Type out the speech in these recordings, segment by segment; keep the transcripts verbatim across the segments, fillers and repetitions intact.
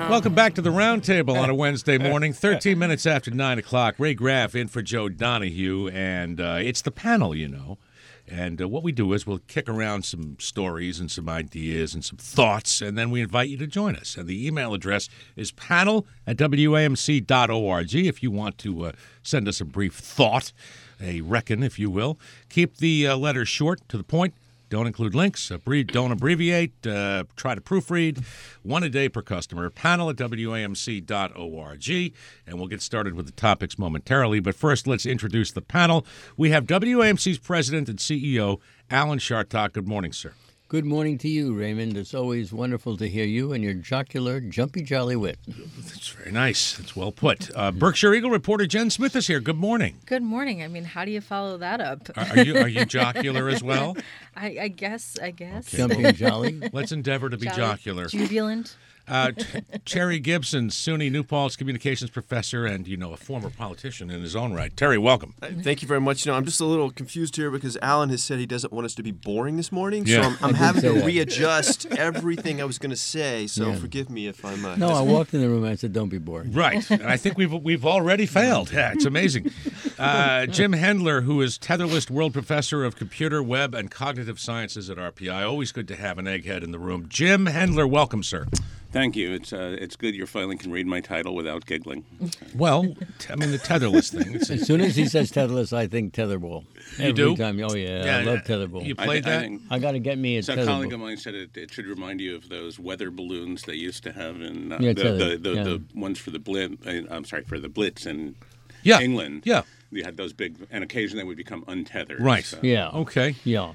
Welcome back to the Roundtable on a Wednesday morning, thirteen minutes after nine o'clock. Ray Graff in for Joe Donahue, and uh, it's the panel, you know. And uh, what we do is we'll kick around some stories and some ideas and some thoughts, and then we invite you to join us. And the email address is panel at W A M C dot org if you want to uh, send us a brief thought, a reckon, if you will. Keep the uh, letters short, to the point. Don't include links. Abbre- don't abbreviate. Uh, try to proofread. One a day per customer. Panel at W A M C dot org. And we'll get started with the topics momentarily. But first, let's introduce the panel. We have W A M C's president and C E O, Alan Chartock. Good morning, sir. Good morning to you, Raymond. It's always wonderful to hear you and your jocular, jumpy, jolly wit. That's very nice. That's well put. Uh, Berkshire Eagle reporter Jen Smith is here. Good morning. Good morning. I mean, how do you follow that up? Are, are you are you jocular as well? I, I guess. I guess. Okay. Jumpy and jolly. Let's endeavor to be Jolly, jocular. Jubilant. Uh, Ch- Terry Gibson, SUNY New Paltz communications professor and, you know, a former politician in his own right. Terry, welcome. Uh, Thank you very much. You know, I'm just a little confused here because Alan has said he doesn't want us to be boring this morning, Yeah. so I'm, I'm I did having say to that. readjust everything I was going to say. So Yeah. forgive me if I'm. Uh, No, I walked in the room and I said, don't be bored. Right. And I think we've we've already failed. Yeah, it's amazing. Uh, Jim Hendler, who is Tetherlist World Professor of Computer, Web, and Cognitive Sciences at R P I. Always good to have an egghead in the room. Jim Hendler, welcome, sir. Thank you. It's uh, it's good you finally can read my title without giggling. Well, t- I mean, the Tetherlist thing. It's, As soon as he says tetherless, I think tetherball. You Every do? time. Oh, yeah. Yeah, I love yeah. tetherball. You I, played thi- I that? think I got to get me a so a colleague of tetherball. mine said it, it should remind you of those weather balloons they used to have in uh, Yeah, the, tether, the, the, yeah. the ones for the Blitz. Uh, I'm sorry, for the Blitz in Yeah. England. Yeah. You had those big, and occasionally they would become untethered. Right. So. Yeah. Okay. Yeah.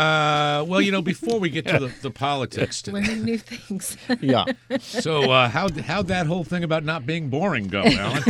Uh, well, you know, before we get to the, the politics today, Learning new things. Yeah. so uh, how how'd that whole thing about not being boring go, Alan?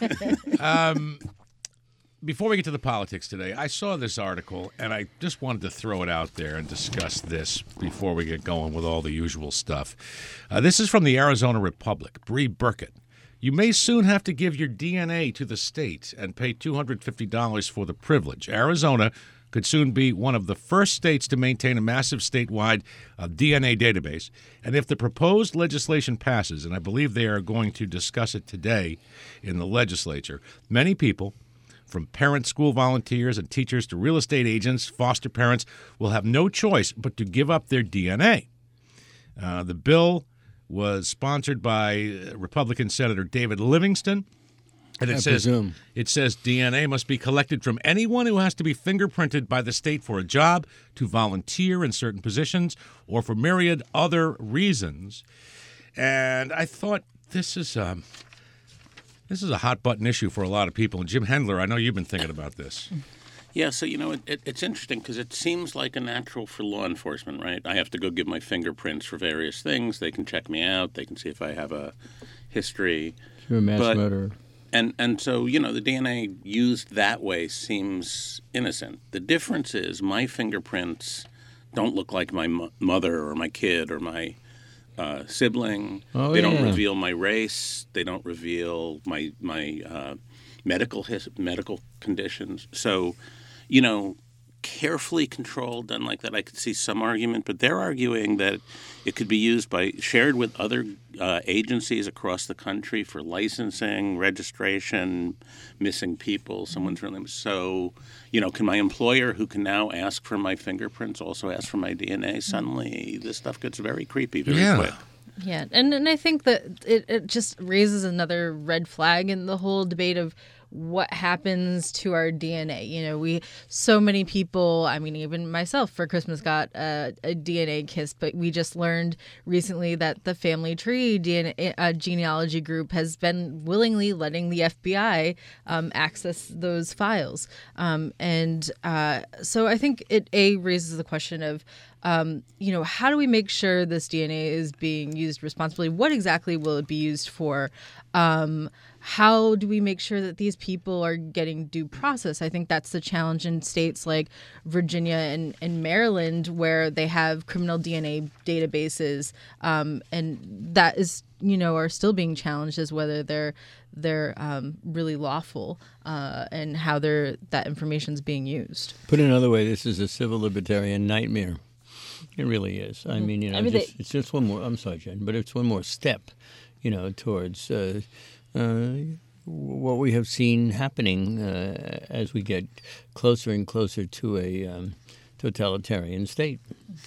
um, before we get to the politics today, I saw this article, and I just wanted to throw it out there and discuss this before we get going with all the usual stuff. Uh, this is from the Arizona Republic. Bree Burkett. You may soon have to give your D N A to the state and pay two hundred fifty dollars for the privilege. Arizona could soon be one of the first states to maintain a massive statewide uh, D N A database. And if the proposed legislation passes, and I believe they are going to discuss it today in the legislature, many people, from parents, school volunteers, and teachers to real estate agents, foster parents, will have no choice but to give up their D N A. Uh, the bill was sponsored by Republican Senator David Livingston, and it I says presume. it says D N A must be collected from anyone who has to be fingerprinted by the state for a job, to volunteer in certain positions, or for myriad other reasons. And I thought this is um, this is a hot button issue for a lot of people. And Jim Hendler, I know you've been thinking about this. Yeah, so, you know, it, it, it's interesting because it seems like a natural for law enforcement, right? I have to go give my fingerprints for various things. They can check me out. They can see if I have a history. You're a mass But- murderer. And and so, you know, the D N A used that way seems innocent. The difference is my fingerprints don't look like my mo- mother or my kid or my uh, sibling. Oh, they don't yeah. reveal my race. They don't reveal my my uh, medical his- medical conditions. So, you know, carefully controlled, done like that, I could see some argument. But they're arguing that it could be used by shared with other uh, agencies across the country for licensing, registration, missing people, someone's real name. So, you know, can my employer, who can now ask for my fingerprints, also ask for my D N A? Suddenly, this stuff gets very creepy very Yeah. quick. Yeah, and and I think that it, it just raises another red flag in the whole debate of what happens to our D N A. You know, we so many people, I mean, even myself for Christmas got a, a D N A kiss, but we just learned recently that the Family Tree D N A uh, genealogy group has been willingly letting the F B I um, access those files. Um, and uh, so I think it, A, raises the question of, Um, you know, how do we make sure this D N A is being used responsibly? What exactly will it be used for? Um, how do we make sure that these people are getting due process? I think that's the challenge in states like Virginia and, and Maryland, where they have criminal D N A databases, um, and that is, you know, are still being challenged as whether they're they're um, really lawful uh, and how they're that information is being used. Put another way, this is a civil libertarian nightmare. It really is. I mean, you know, I mean, just, they- it's just one more. I'm sorry, Jen, but it's one more step you know, towards uh, uh, what we have seen happening uh, as we get closer and closer to a um, totalitarian state.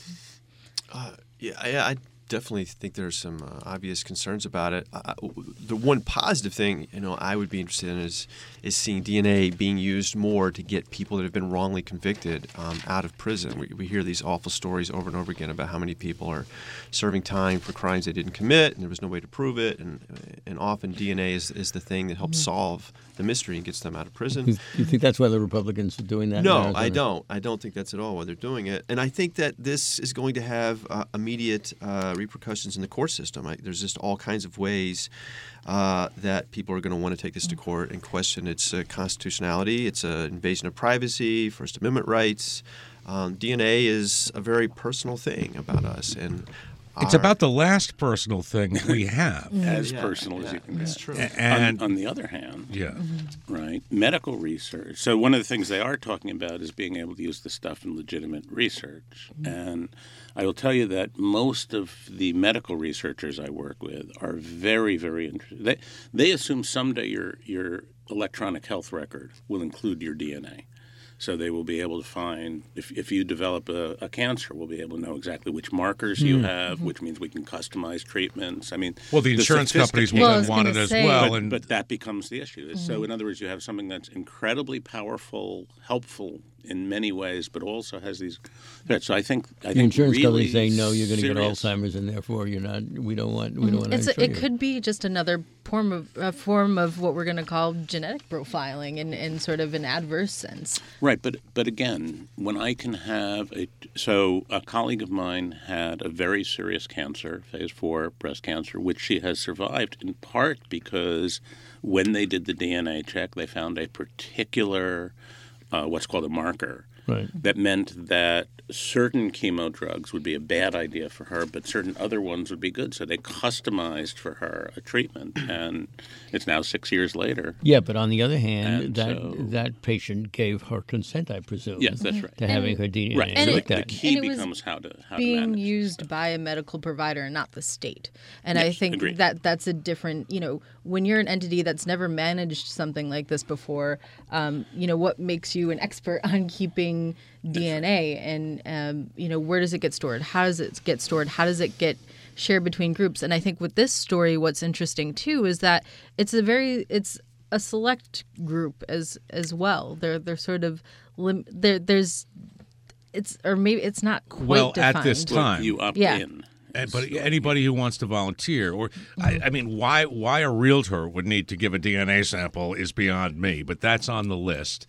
Uh, yeah, I, I definitely think there's some uh, obvious concerns about it. Uh, the one positive thing, you know, I would be interested in is is seeing D N A being used more to get people that have been wrongly convicted um, out of prison. We, we hear these awful stories over and over again about how many people are serving time for crimes they didn't commit, and there was no way to prove it. And and often D N A is, is the thing that helps solve the mystery and gets them out of prison. Do you think that's why the Republicans are doing that? in No, Arizona? I don't. I don't think that's at all why they're doing it. And I think that this is going to have uh, immediate uh, repercussions in the court system. I, there's just all kinds of ways uh, that people are going to want to take this to court and question its uh, constitutionality, its uh, invasion of privacy, First Amendment rights. Um, D N A is a very personal thing about us, and It's our- about the last personal thing we have. As Yeah, personal as yeah, you can that's get. true. And on, on the other hand, yeah, right, medical research. So one of the things they are talking about is being able to use the stuff in legitimate research. And I will tell you that most of the medical researchers I work with are very, very interested. They, they assume someday your your electronic health record will include your D N A. So they will be able to find, if, if you develop a, a cancer, we'll be able to know exactly which markers you have, which means we can customize treatments. I mean, well, the insurance companies will Well, I then was want it gonna as say- well. but, and but that becomes the issue. So, in other words, you have something that's incredibly powerful, helpful in many ways, but also has these threats. So I think I The think insurance really companies say no, you're going to get serious- Alzheimer's, and therefore you're not. We don't want. We don't want to It's insure a, it you. could be just another form of a form of what we're going to call genetic profiling in, in sort of an adverse sense. Right, but but again, when I can have a so a colleague of mine had a very serious cancer, phase four breast cancer, which she has survived in part because when they did the D N A check, they found a particular uh, what's called a marker. Right. That meant that certain chemo drugs would be a bad idea for her, but certain other ones would be good. So they customized for her a treatment, and it's now six years later. Yeah, but on the other hand, And that so- that patient gave her consent, I presume. Yes, that's right. To having her D N A Right. And so it- the, the looked at. key and it was becomes how to how to Being manage used stuff. by a medical provider and not the state. And I Yes, think agreed. that that's a different, you know, when you're an entity that's never managed something like this before, um, you know, what makes you an expert on keeping D N A and, um, you know, where does it get stored? How does it get stored? How does it get shared between groups? And I think with this story, what's interesting too is that it's a very, it's a select group as as well. They're they're sort of lim- there. There's it's or maybe it's not quite Well, defined. at this Well, time. you opt Yeah. in. And, but anybody who wants to volunteer, or I, I mean, why why a realtor would need to give a D N A sample is beyond me. But that's on the list.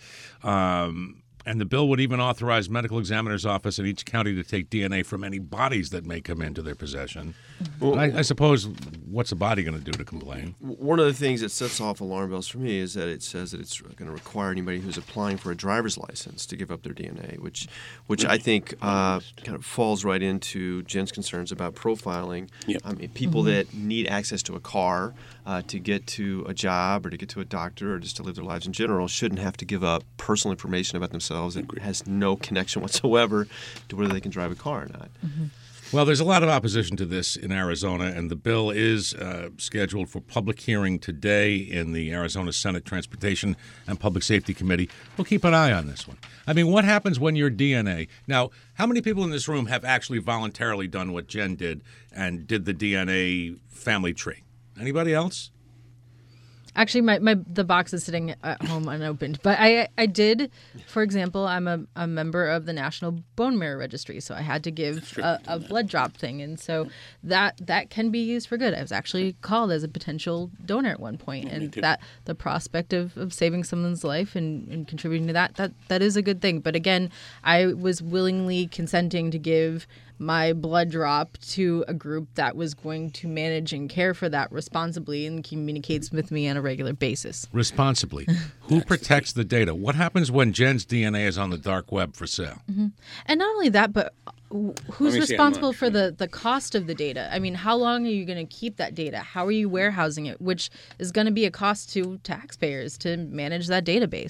Um, and the bill would even authorize medical examiner's office in each county to take D N A from any bodies that may come into their possession. Well, I, I suppose, what's a body going to do to complain? One of the things that sets off alarm bells for me is that it says that it's going to require anybody who's applying for a driver's license to give up their D N A, which, which I think uh, kind of falls right into Jen's concerns about profiling. Yep. I mean, people that need access to a car uh, to get to a job or to get to a doctor or just to live their lives in general shouldn't have to give up personal information about themselves that has no connection whatsoever to whether they can drive a car or not. Well, there's a lot of opposition to this in Arizona, and the bill is uh, scheduled for public hearing today in the Arizona Senate Transportation and Public Safety Committee. We'll keep an eye on this one. I mean, what happens when your D N A... Now, how many people in this room have actually voluntarily done what Jen did and did the D N A family tree? Anybody else? Actually, my, my the box is sitting at home unopened. But I I did, for example, I'm a, a member of the National Bone Marrow Registry, so I had to give a, a blood drop thing, and so that that can be used for good. I was actually called as a potential donor at one point, and too. that the prospect of, of saving someone's life and, and contributing to that that that is a good thing. But again, I was willingly consenting to give my blood drop to a group that was going to manage and care for that responsibly and communicates with me on a regular basis. Responsibly. Who protects the data? What happens when Jen's D N A is on the dark web for sale? And not only that, but who's Let me see how responsible much, for the, the cost of the data? I mean, how long are you going to keep that data? How are you warehousing it? Which is going to be a cost to taxpayers to manage that database.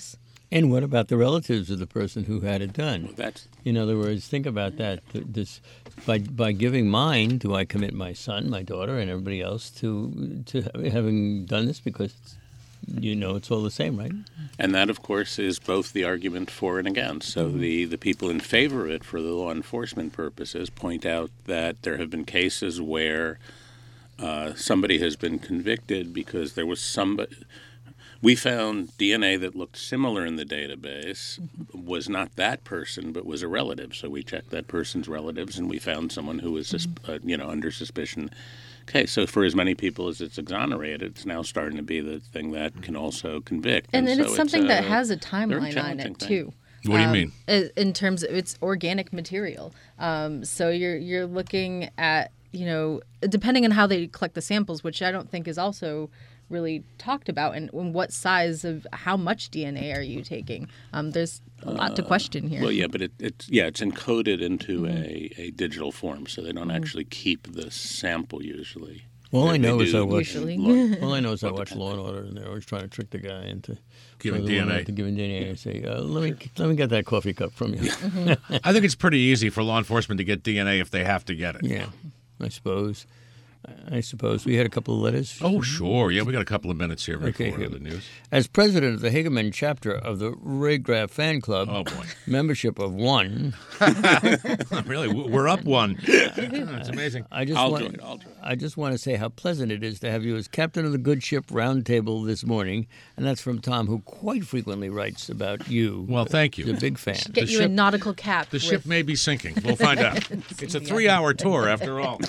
And what about the relatives of the person who had it done? That's In other words, think about that. Th- This, by by giving mine, do I commit my son, my daughter, and everybody else to to ha- having done this? Because you know it's all the same, right? And that, of course, is both the argument for and against. So the, the people in favor of it for the law enforcement purposes point out that there have been cases where uh, somebody has been convicted because there was somebody. We found D N A that looked similar in the database, was not that person, but was a relative. So we checked that person's relatives, and we found someone who was, sus- uh, you know, under suspicion. Okay, so for as many people as it's exonerated, it's now starting to be the thing that can also convict. And then so it's something that a has a very timeline on challenging it thing. too. What do you Um, mean? i- In terms of it's organic material, um, so you're you're looking at you know depending on how they collect the samples, which I don't think is also really talked about, and, and what size of how much D N A are you taking? Um, there's a lot to question here. Well, yeah, but it, it's yeah, it's encoded into Mm-hmm. a, a digital form, so they don't actually keep the sample usually. All They- I know they is do I watch. Usually. law- All I know is I watch Law and Order, and they're always trying to trick the guy into Giving or the D N woman A. into giving D N A. And say, uh, "Let me let me get that coffee cup from you." I think it's pretty easy for law enforcement to get D N A if they have to get it. Yeah, I suppose. I suppose we had a couple of letters. Oh, sure. Yeah, we got a couple of minutes here before Okay, here. the news. As president of the Hagerman chapter of the Ray Graff fan club, Oh, boy. membership of one, Really, we're up one. It's amazing. I just I'll want do it, I'll do it. I just want to say how pleasant it is to have you as captain of the Good Ship Roundtable this morning, and that's from Tom, who quite frequently writes about you. Well, thank He's a you. big fan. Get the you a ship- nautical cap. The with, ship may be sinking. We'll find out. It's a three-hour tour, after all.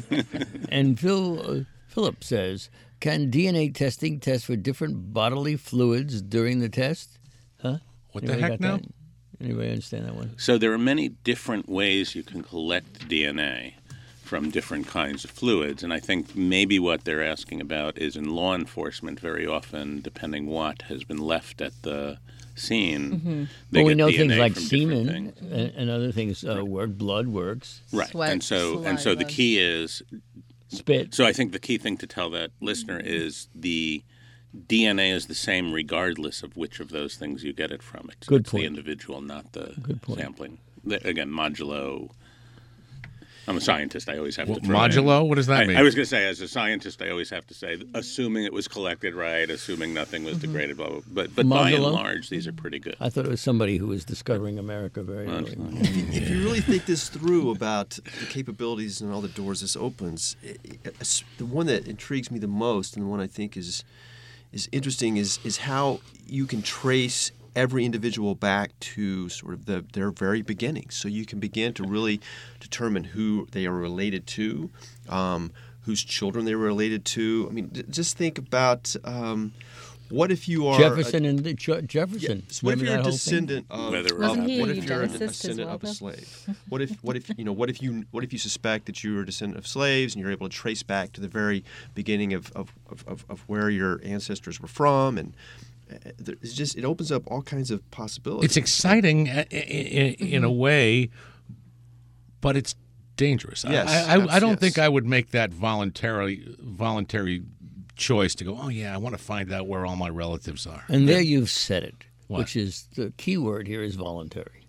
And Phil uh, Philip says, can D N A testing test for different bodily fluids during the test? Huh? What the Anybody heck got now? that? Anybody understand that one? So there are many different ways you can collect D N A from different kinds of fluids, and I think maybe what they're asking about is in law enforcement. Very often, depending what has been left at the scene, Mm-hmm. they Well, we get know D N A things like from different semen things. and, and other things uh, work. Blood works. Right, Sweat, and so and so the saliva. key is Spit. So I think the key thing to tell that listener is the D N A is the same regardless of which of those things you get it from. It's, Good it's point. the individual, not the Good point. sampling. The, again, modulo. I'm a scientist. I always have Well, to throw it in. modulo? What does that I, mean? I was going to say, as a scientist, I always have to say, assuming it was collected right, assuming nothing was Mm-hmm. degraded, blah, blah, blah. But, but by and Modulo? large, these are pretty good. I thought it was somebody who was discovering America very early. If you really think this through about the capabilities and all the doors this opens, it, it, the one that intrigues me the most, and the one I think is is interesting, is is how you can trace every individual back to sort of the, their very beginnings. So you can begin to really determine who they are related to, um, whose children they were related to. I mean, d- just think about um, what if you are Jefferson a, and the Je- Jefferson. yeah, so what if Remember you're a that whole thing? descendant of, Whether or of Wasn't he what a if you're a eugenicist as descendant well, of a though? slave? What if what if you know what if you what if you suspect that you were a descendant of slaves and you're able to trace back to the very beginning of of, of, of, of where your ancestors were from, and uh, it's just it opens up all kinds of possibilities. It's exciting i- i- i- in a way, but it's dangerous. I- Yes, I, I, I don't yes. think I would make that voluntarily voluntary choice to go, oh, yeah, I want to find out where all my relatives are. And there you've said it, What? which is the key word here is voluntary.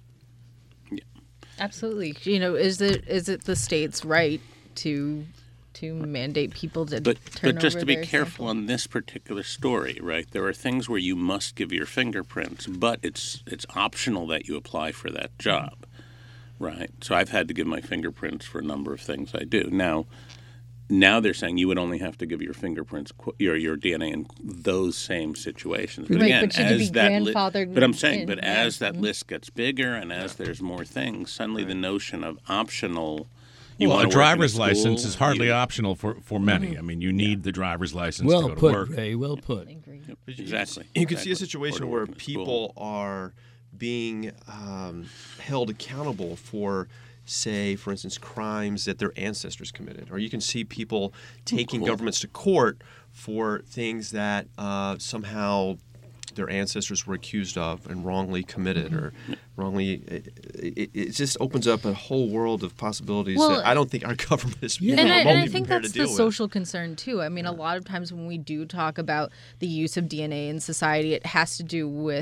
Absolutely. You know, is it is it the state's right to to mandate people to But, turn but just over to be their careful sample? on this particular story, right? There are things where you must give your fingerprints, but it's it's optional that you apply for that job, right? So I've had to give my fingerprints for a number of things I do. Now, now they're saying you would only have to give your fingerprints, qu- your your D N A in those same situations. But Right, again, but you could as be that li- grandfathered but I'm saying, in, but yeah. as that list gets bigger and as there's more things, suddenly the notion of optional. You well, a wanna work in driver's school, license is hardly you- optional for, for many. I mean, you need the driver's license Well to go to put, work. Ray, well put. Exactly. You can see a exactly. Or situation to where work in a school. people are being um, held accountable for, say, for instance, crimes that their ancestors committed. Or you can see people taking cool. governments to court for things that uh, somehow their ancestors were accused of and wrongly committed or wrongly. It, it, it just opens up a whole world of possibilities Well, that I don't think our government is Yeah. And I, remotely and I think prepared that's to the deal with. social concern too. I mean, a lot of times when we do talk about the use of D N A in society, it has to do with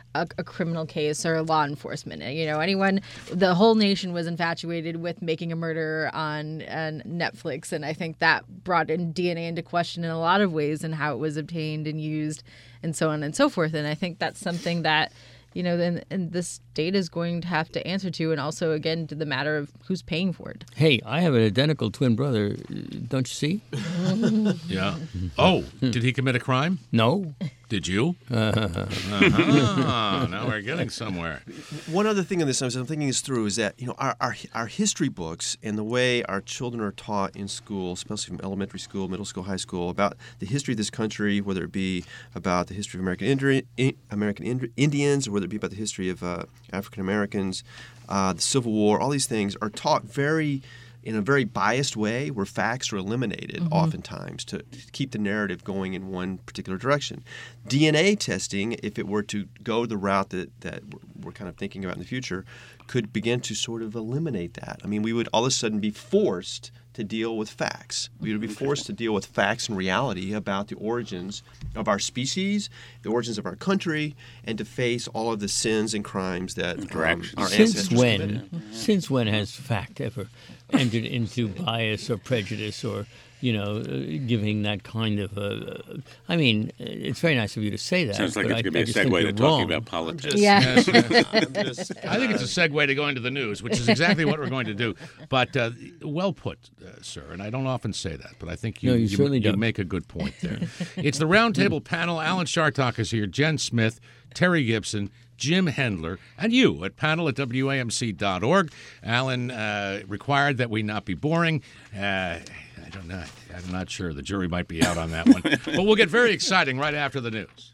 a, a criminal case or law enforcement. You know, anyone, the whole nation was infatuated with Making a Murderer on, on Netflix, and I think that brought in D N A into question in a lot of ways and how it was obtained and used and so on and so forth. And I think that's something that, you know, then and the state is going to have to answer to, and also, again, to the matter of who's paying for it. Hey, I have an identical twin brother. Don't you see? Yeah. Oh, did he commit a crime? No. Did you? Uh-huh. Now we're getting somewhere. One other thing on this, as I'm thinking this through, is that you know our, our our history books and the way our children are taught in school, especially from elementary school, middle school, high school, about the history of this country, whether it be about the history of American Indi- American Indi- Indians, or whether it be about the history of uh, African Americans, uh, the Civil War, all these things are taught very. in a very biased way where facts are eliminated mm-hmm. oftentimes to, to keep the narrative going in one particular direction. D N A testing, if it were to go the route that, that we're kind of thinking about in the future, could begin to sort of eliminate that. I mean, we would all of a sudden be forced to deal with facts. We would be forced to deal with facts and reality about the origins of our species, the origins of our country, and to face all of the sins and crimes that um, our ancestors Since when? committed. Since when has fact ever entered into bias or prejudice or, you know, uh, giving that kind of a... Uh, I mean, it's very nice of you to say that. Sounds like but it's I, going to be I a just think segue to you're talking wrong. about politics. Yeah. Yes, yes. I'm just, I think it's a segue to going to the news, which is exactly what we're going to do. But uh, well put, uh, sir, and I don't often say that, but I think you, No, you certainly you don't. make a good point there. It's the roundtable panel. Alan Chartock is here, Jen Smith, Terry Gibson, Jim Hendler, and you at panel at W A M C dot org. Alan uh, required that we not be boring. Uh, I don't know. I'm not sure. The jury might be out on that one. But we'll get very exciting right after the news.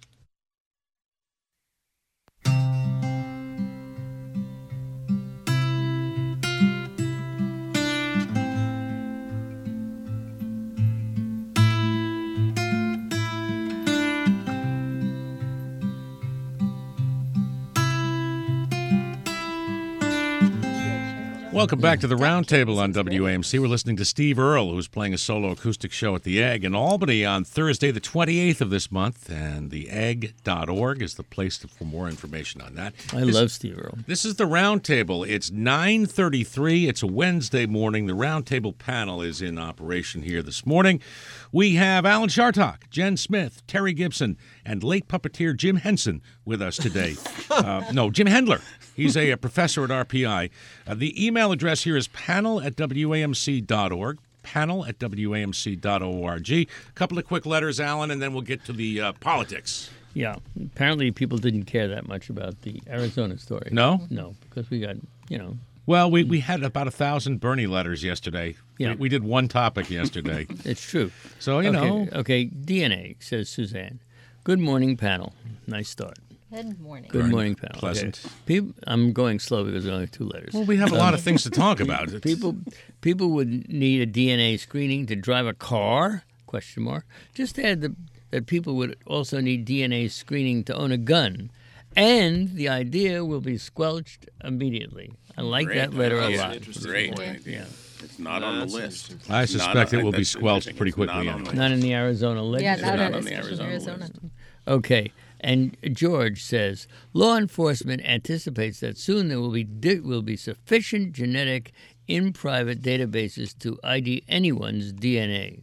Welcome back to the Roundtable on W A M C. We're listening to Steve Earle, who's playing a solo acoustic show at the Egg in Albany on Thursday, the twenty-eighth of this month, and the egg dot org is the place to, for more information on that. I this, love Steve Earle. This is the Roundtable. It's nine thirty-three. It's a Wednesday morning. The Roundtable panel is in operation here this morning. We have Alan Chartock, Jen Smith, Terry Gibson, and late puppeteer Jim Henson with us today. Uh, no, Jim Hendler. He's a, a professor at R P I. Uh, the email address here is panel at W A M C dot org, panel at W A M C dot org. A couple of quick letters, Alan, and then we'll get to the uh, politics. Yeah. Apparently people didn't care that much about the Arizona story. No? No, because we got, you know... Well, we, we had about a thousand Bernie letters yesterday. Yeah. We, we did one topic yesterday. It's true. So, you okay, know. Okay, D N A, says Suzanne. Good morning, panel. Nice start. Good morning. Good Very morning, panel. pleasant. Okay. People, I'm going slow because we only have two letters. Well, we have a lot of things to talk about. It's- People people would need a D N A screening to drive a car? Question mark. Just add the, that people would also need D N A screening to own a gun. And the idea will be squelched immediately. I like Great. that letter a Yeah, lot. interesting Great point. idea. Yeah. It's not No, on the that's list. interesting. I It's not suspect on- it will be that's squelched interesting. pretty It's quickly not on anyway. the Not in the Arizona Yeah, legislature. not, not in on the especially in Arizona Arizona. list. Okay, and George says law enforcement anticipates that soon there will be di- will be sufficient genetic in private databases to I D anyone's D N A.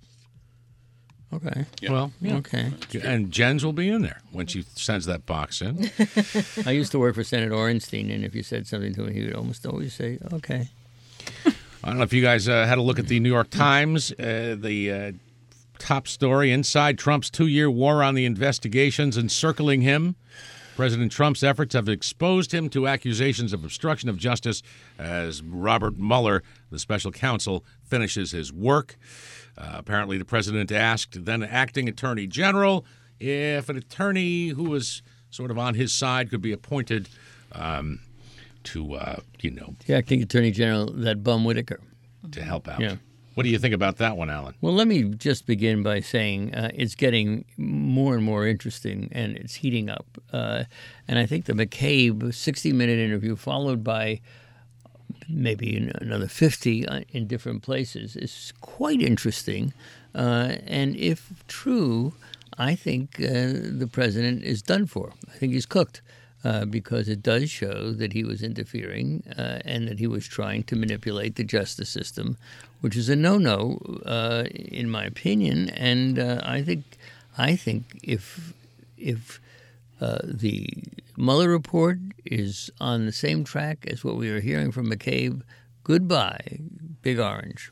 Okay. Yeah. Well, yeah. Okay. And Jen's will be in there when she sends that box in. I used to work for Senator Orenstein, and if you said something to him, he would almost always say, "Okay." I don't know if you guys uh, had a look at the New York Times, uh, the uh, top story, Inside Trump's two-year war on the investigations encircling him. President Trump's efforts have exposed him to accusations of obstruction of justice as Robert Mueller, the special counsel, finishes his work. Uh, apparently, the president asked then acting attorney general if an attorney who was sort of on his side could be appointed um, to, uh, you know, The acting attorney general, that bum Whitaker. to help out. Yeah. What do you think about that one, Alan? Well, let me just begin by saying uh, it's getting more and more interesting, and it's heating up. Uh, and I think the McCabe sixty-minute interview, followed by maybe another fifty in different places, is quite interesting. Uh, and if true, I think uh, the president is done for. I think he's cooked. uh, because it does show that he was interfering uh, and that he was trying to manipulate the justice system, which is a no-no, uh, in my opinion. And uh, I think, I think if if uh, the Mueller report is on the same track as what we are hearing from McCabe, goodbye, Big Orange.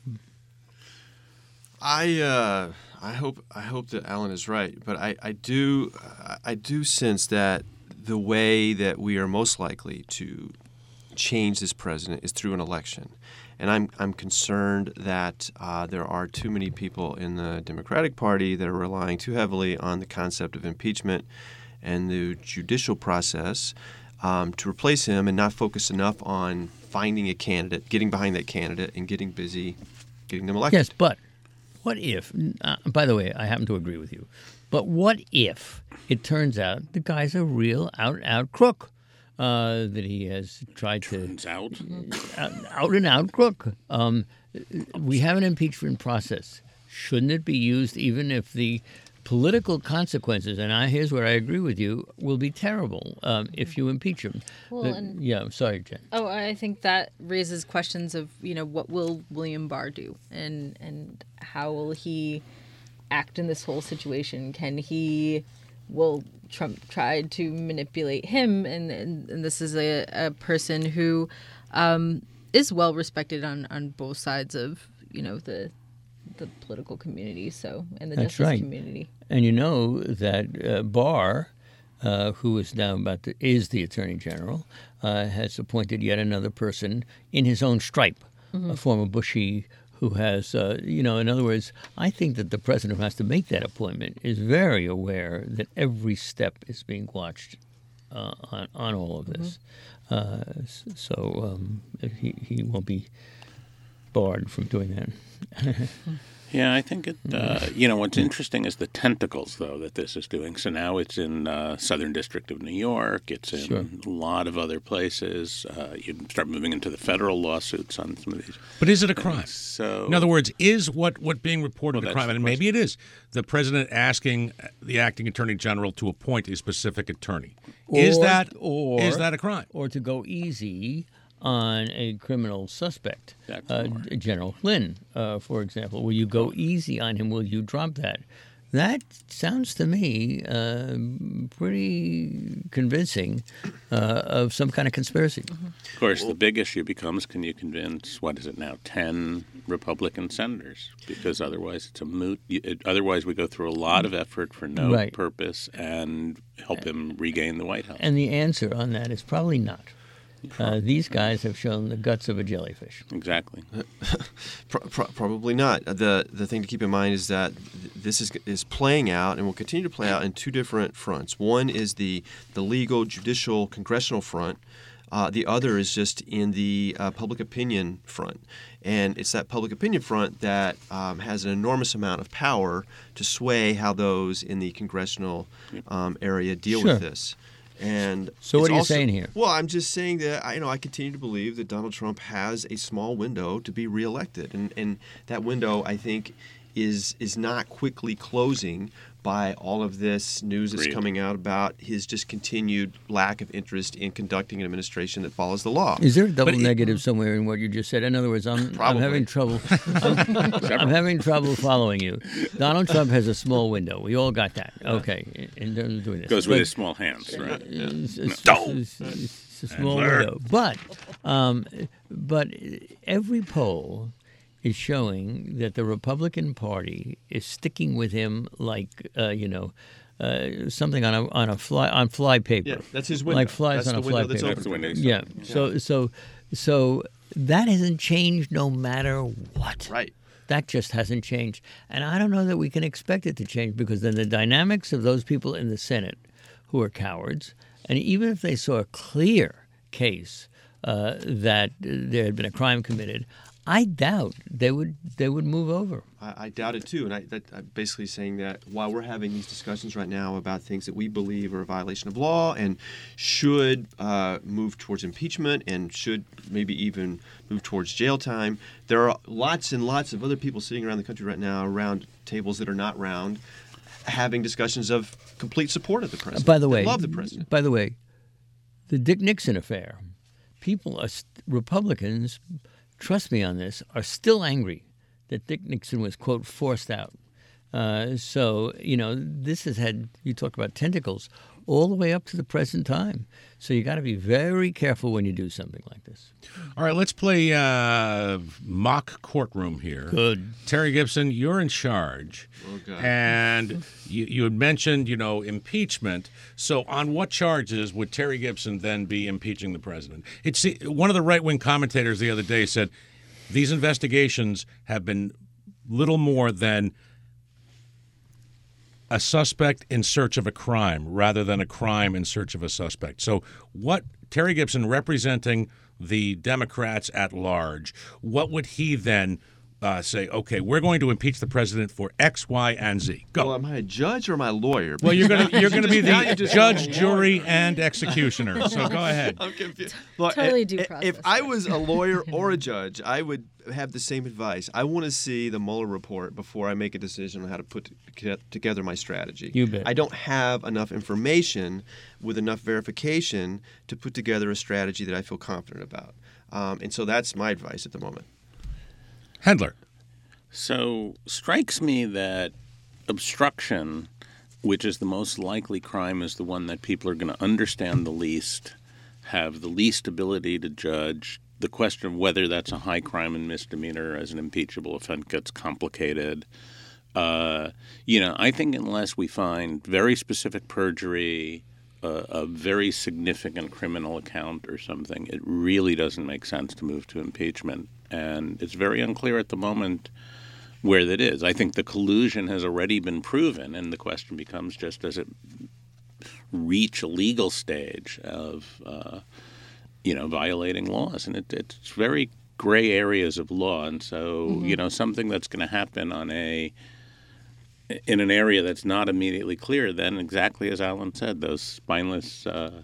I uh, I hope I hope that Alan is right, but I, I do I do sense that the way that we are most likely to change this president is through an election, and I'm I'm concerned that uh, there are too many people in the Democratic Party that are relying too heavily on the concept of impeachment and the judicial process um, to replace him, and not focus enough on finding a candidate, getting behind that candidate, and getting busy getting them elected. Yes, but what if, uh, by the way, I happen to agree with you, but what if it turns out the guy's a real out-and-out crook, uh, that he has tried Turns to... out. Out, out-and-out crook. Um, we have an impeachment process. Shouldn't it be used even if the political consequences, and I, here's where I agree with you, will be terrible um, if you impeach him? Well, The- and- yeah, I'm sorry, Jen. Oh, I think that raises questions of, you know, what will William Barr do, and and how will he act in this whole situation? Can he, will Trump try to manipulate him? And and, and this is a, a person who um, is well respected on, on both sides of, you know, the the political community, so and the That's justice right. community. And you know that uh, Barr, uh, who is now about to, is the Attorney General, uh, has appointed yet another person in his own stripe, a former Bushie who has, uh, you know, in other words, I think that the president who has to make that appointment is very aware that every step is being watched uh, on, on all of this. Uh, s- so um, he, he won't be barred from doing that. Yeah, I think it. Uh, you know, what's interesting is the tentacles, though, that this is doing. So now it's in uh, Southern District of New York. It's in Sure. a lot of other places. Uh, you start moving into the federal lawsuits on some of these. But is it a crime? So, In other words, is what, what being reported Well, a that's crime? the And maybe it is. The president asking the acting attorney general to appoint a specific attorney. Is Or- that or- is that a crime? Or to go easy on a criminal suspect, That's uh, more. General Flynn, uh, for example. Will you go easy on him? Will you drop that? That sounds to me uh, pretty convincing uh, of some kind of conspiracy. Of course, the big issue becomes: can you convince what is it now, ten Republican senators? Because otherwise, it's a moot. you- it- Otherwise, we go through a lot of effort for no Right. purpose and help him regain the White House. And the answer on that is probably not. Uh, these guys have shown the guts of a jellyfish. Exactly. Pro- pro- probably not. The the thing to keep in mind is that th- this is is playing out and will continue to play out in two different fronts. One is the the legal, judicial, congressional front. Uh, the other is just in the uh, public opinion front. And it's that public opinion front that um, has an enormous amount of power to sway how those in the congressional um, area deal Sure. with this. And So what it's are you also- saying here? Well, I'm just saying that I you know I continue to believe that Donald Trump has a small window to be reelected, and and that window I think is is not quickly closing by all of this news that's Agreed. coming out about his just continued lack of interest in conducting an administration that follows the law. Is there a double But it- negative somewhere in what you just said? In other words, I'm, I'm Probably. having trouble. I'm, I'm having trouble following you. Donald Trump has a small window. We all got that. Okay, in terms of doing this. Goes with But- his small hands, right? It's, it's- No. it's- it's a small Adler. window. But, um, but every poll is showing that the Republican Party is sticking with him like, uh, you know, uh, something on a on a fly on fly paper. Yeah, that's his window. Like flies That's on the a window fly that's paper. open That's the window. Yeah. So so so that hasn't changed no matter what. Right. That just hasn't changed. And I don't know that we can expect it to change, because then the dynamics of those people in the Senate who are cowards, and even if they saw a clear case uh, that there had been a crime committed, I doubt they would they would move over. I, I doubt it too, and I, that, I'm basically saying that while we're having these discussions right now about things that we believe are a violation of law and should uh, move towards impeachment and should maybe even move towards jail time, there are lots and lots of other people sitting around the country right now around tables that are not round, having discussions of complete support of the president. By the that way, love the president. By the way, the Dick Nixon affair. People are st- Republicans, trust me on this, are still angry that Dick Nixon was, quote, forced out. Uh, so, you know, this has had, you talk about tentacles, all the way up to the present time. So you got to be very careful when you do something like this. All right, let's play uh, mock courtroom here. Good. Terry Gibson, you're in charge. Oh, God. And you, you had mentioned, you know, impeachment. So on what charges would Terry Gibson then be impeaching the president? It's one of the right-wing commentators the other day said these investigations have been little more than a suspect in search of a crime rather than a crime in search of a suspect. So what Terry Gibson representing the Democrats at large, what would he then uh, say, okay, we're going to impeach the president for X, Y, and Z? Go. Well, am I a judge or am I a lawyer? Well, you're going to you're going to be Now you the just- judge, jury, and executioner. So go ahead. I'm confused. Look, Totally i- due i- process If I there. was a lawyer or a judge, I would have the same advice. I want to see the Mueller report before I make a decision on how to put t- together my strategy. You bet. I don't have enough information with enough verification to put together a strategy that I feel confident about. Um, and so that's my advice at the moment. Hendler. So strikes me that obstruction, which is the most likely crime, is the one that people are going to understand the least, have the least ability to judge. The question of whether that's a high crime and misdemeanor as an impeachable offense gets complicated. Uh, you know, I think unless we find very specific perjury, uh, a very significant criminal account or something, it really doesn't make sense to move to impeachment. And it's very unclear at the moment where that is. I think the collusion has already been proven, and the question becomes just does it reach a legal stage of, uh, you know, violating laws? And it, it's very gray areas of law. And so, mm-hmm. you know, something that's going to happen on a in an area that's not immediately clear, then exactly as Alan said, those spineless uh,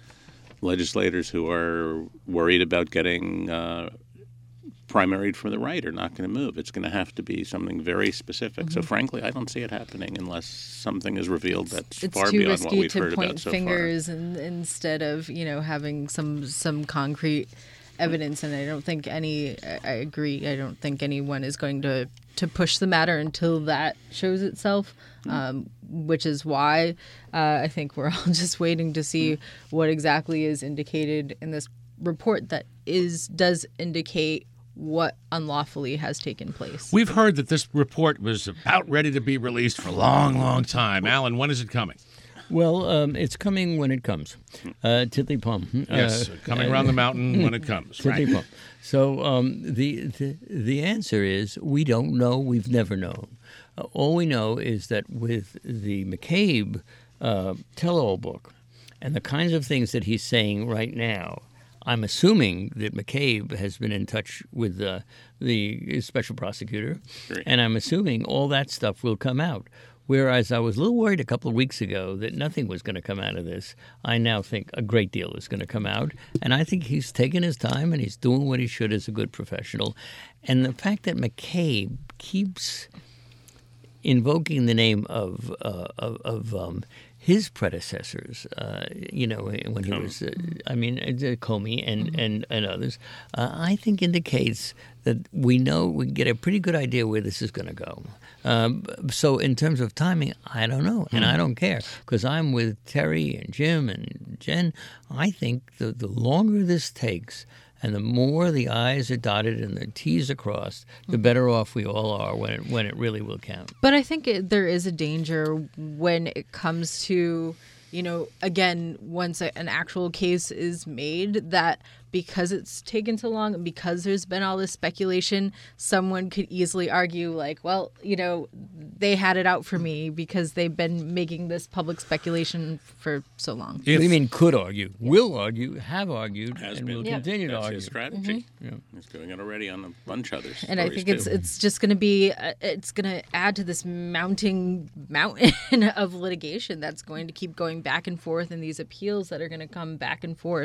legislators who are worried about getting uh, primaried for the right are not going to move. It's going to have to be something very specific. Mm-hmm. So frankly, I don't see it happening unless something is revealed that's it's far too beyond what risky we've to heard point about so fingers far. and, instead of, you know, having some some concrete evidence. And I don't think any, I agree, I don't think anyone is going to, to push the matter until that shows itself, um, which is why uh, I think we're all just waiting to see what exactly is indicated in this report that is does indicate what unlawfully has taken place. We've heard that this report was about ready to be released for a long, long time. Alan, when is it coming? Well, um, it's coming when it comes. Uh, Tiddly Plum. Yes, Uh, coming around the mountain when it comes. Tiddly Right. Plum. So um, the, the the answer is we don't know. We've never known. Uh, all we know is that with the McCabe uh, tell-all book and the kinds of things that he's saying right now, I'm assuming that McCabe has been in touch with uh, the special prosecutor, Great. and I'm assuming all that stuff will come out. Whereas I was a little worried a couple of weeks ago that nothing was going to come out of this, I now think a great deal is going to come out. And I think he's taking his time and he's doing what he should as a good professional. And the fact that McCabe keeps invoking the name of uh, of, of um, his predecessors, uh, you know, when he was, uh, I mean, uh, Comey and, mm-hmm. and, and others, uh, I think indicates that we know, we get a pretty good idea where this is going to go. Um, so in terms of timing, I don't know, and mm-hmm. I don't care, because I'm with Terry and Jim and Jen. I think the, the longer this takes, and the more the I's are dotted and the T's are crossed, the better off we all are when it, when it really will count. But I think it, there is a danger when it comes to, you know, again, once a, an actual case is made, that because it's taken so long and because there's been all this speculation, someone could easily argue like, well, you know, they had it out for me because they've been making this public speculation for so long. What do you mean could argue? Will argue, have argued, Has and been. will Yeah. continue to That's argue. his strategy. Yeah. He's doing it already on a bunch of others. And I think it's it's just going to be uh, it's going to add to this mounting mountain of litigation that's going to keep going back and forth, and these appeals that are going to come back and forth.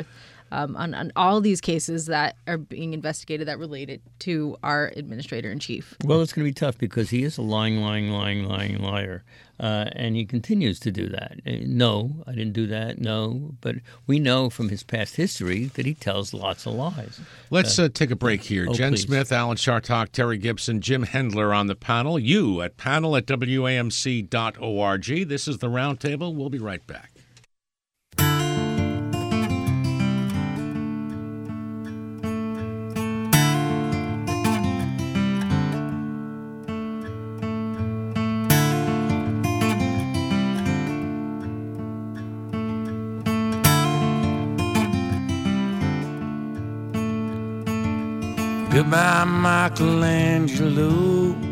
um, on, on all these cases that are being investigated that related to our administrator in chief. Well, it's going to be tough because he is a lying, lying, lying, lying liar. Uh, and he continues to do that. Uh, no, I didn't do that. No. But we know from his past history that he tells lots of lies. Let's uh, take a break here. oh, Jen please. Smith, Alan Chartock, Terry Gibson, Jim Hendler on the panel. You at panel at W A M C dot org. This is the Roundtable. We'll be right back. Goodbye, Michelangelo.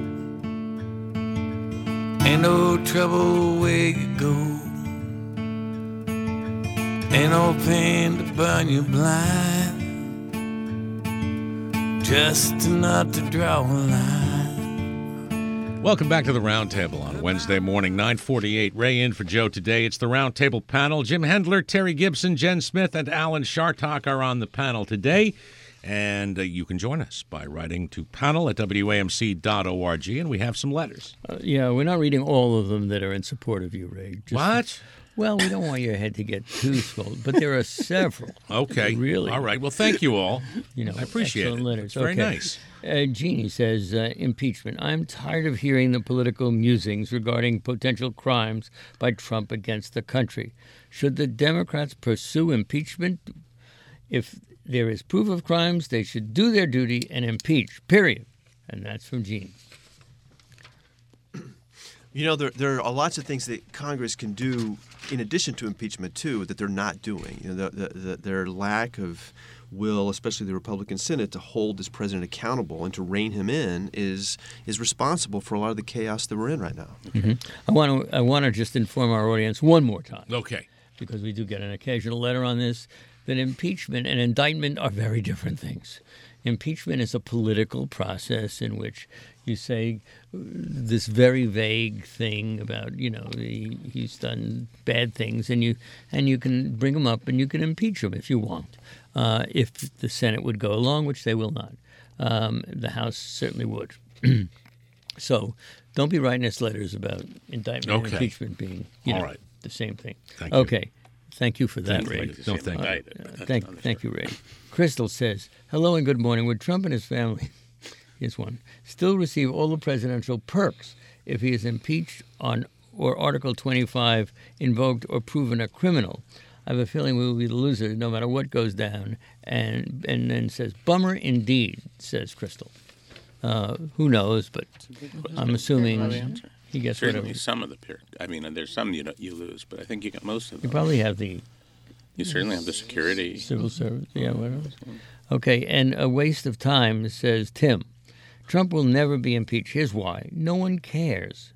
Ain't no trouble where you go. Ain't no pain to burn you blind. Just enough to draw a line. Welcome back to the Roundtable on Wednesday morning, nine forty-eight. Ray in for Joe today. It's the Roundtable panel. Jim Hendler, Terry Gibson, Jen Smith, and Alan Chartock are on the panel today. And uh, you can join us by writing to panel at W A M C dot org, and we have some letters. Uh, yeah, we're not reading all of them that are in support of you, Ray. Just, What? Well, we don't want your head to get too swollen, but there are several. Okay. Really? All right. Well, thank you all. You know, I appreciate excellent it. letters. It's very Okay. nice. Uh, Jeannie says, uh, impeachment. I'm tired of hearing the political musings regarding potential crimes by Trump against the country. Should the Democrats pursue impeachment? If there is proof of crimes, they should do their duty and impeach, period. And that's from Jeannie. You know, there, there are lots of things that Congress can do in addition to impeachment, too, that they're not doing. You know, the, the, the, their lack of will, especially the Republican Senate, to hold this president accountable and to rein him in is is responsible for a lot of the chaos that we're in right now. Mm-hmm. I want to I want to just inform our audience one more time. Okay. Because we do get an occasional letter on this, that impeachment and indictment are very different things. Impeachment is a political process in which you say this very vague thing about, you know, he, he's done bad things, and you and you can bring him up and you can impeach him if you want. Uh, if the Senate would go along, which they will not. Um, the House certainly would. So don't be writing us letters about indictment Okay. and impeachment being, you All know, right. the same thing. Thank you. Okay. Thank you for that, Thank you. Ray. No, thank you. Uh, thank, thank you, Ray. Crystal says, hello and good morning. Would Trump and his family, here's one, still receive all the presidential perks if he is impeached on or Article twenty-five invoked or proven a criminal? I have a feeling we will be the losers no matter what goes down. And and then says, bummer indeed, says Crystal. Uh, who knows, but I'm assuming he gets Certainly whatever. some of the period. I mean, and there's some you don't, you lose, but I think you get most of You them. probably have the You certainly have the security. civil service. Yeah, whatever. Okay, and a waste of time, says Tim. Trump will never be impeached. Here's why. No one cares.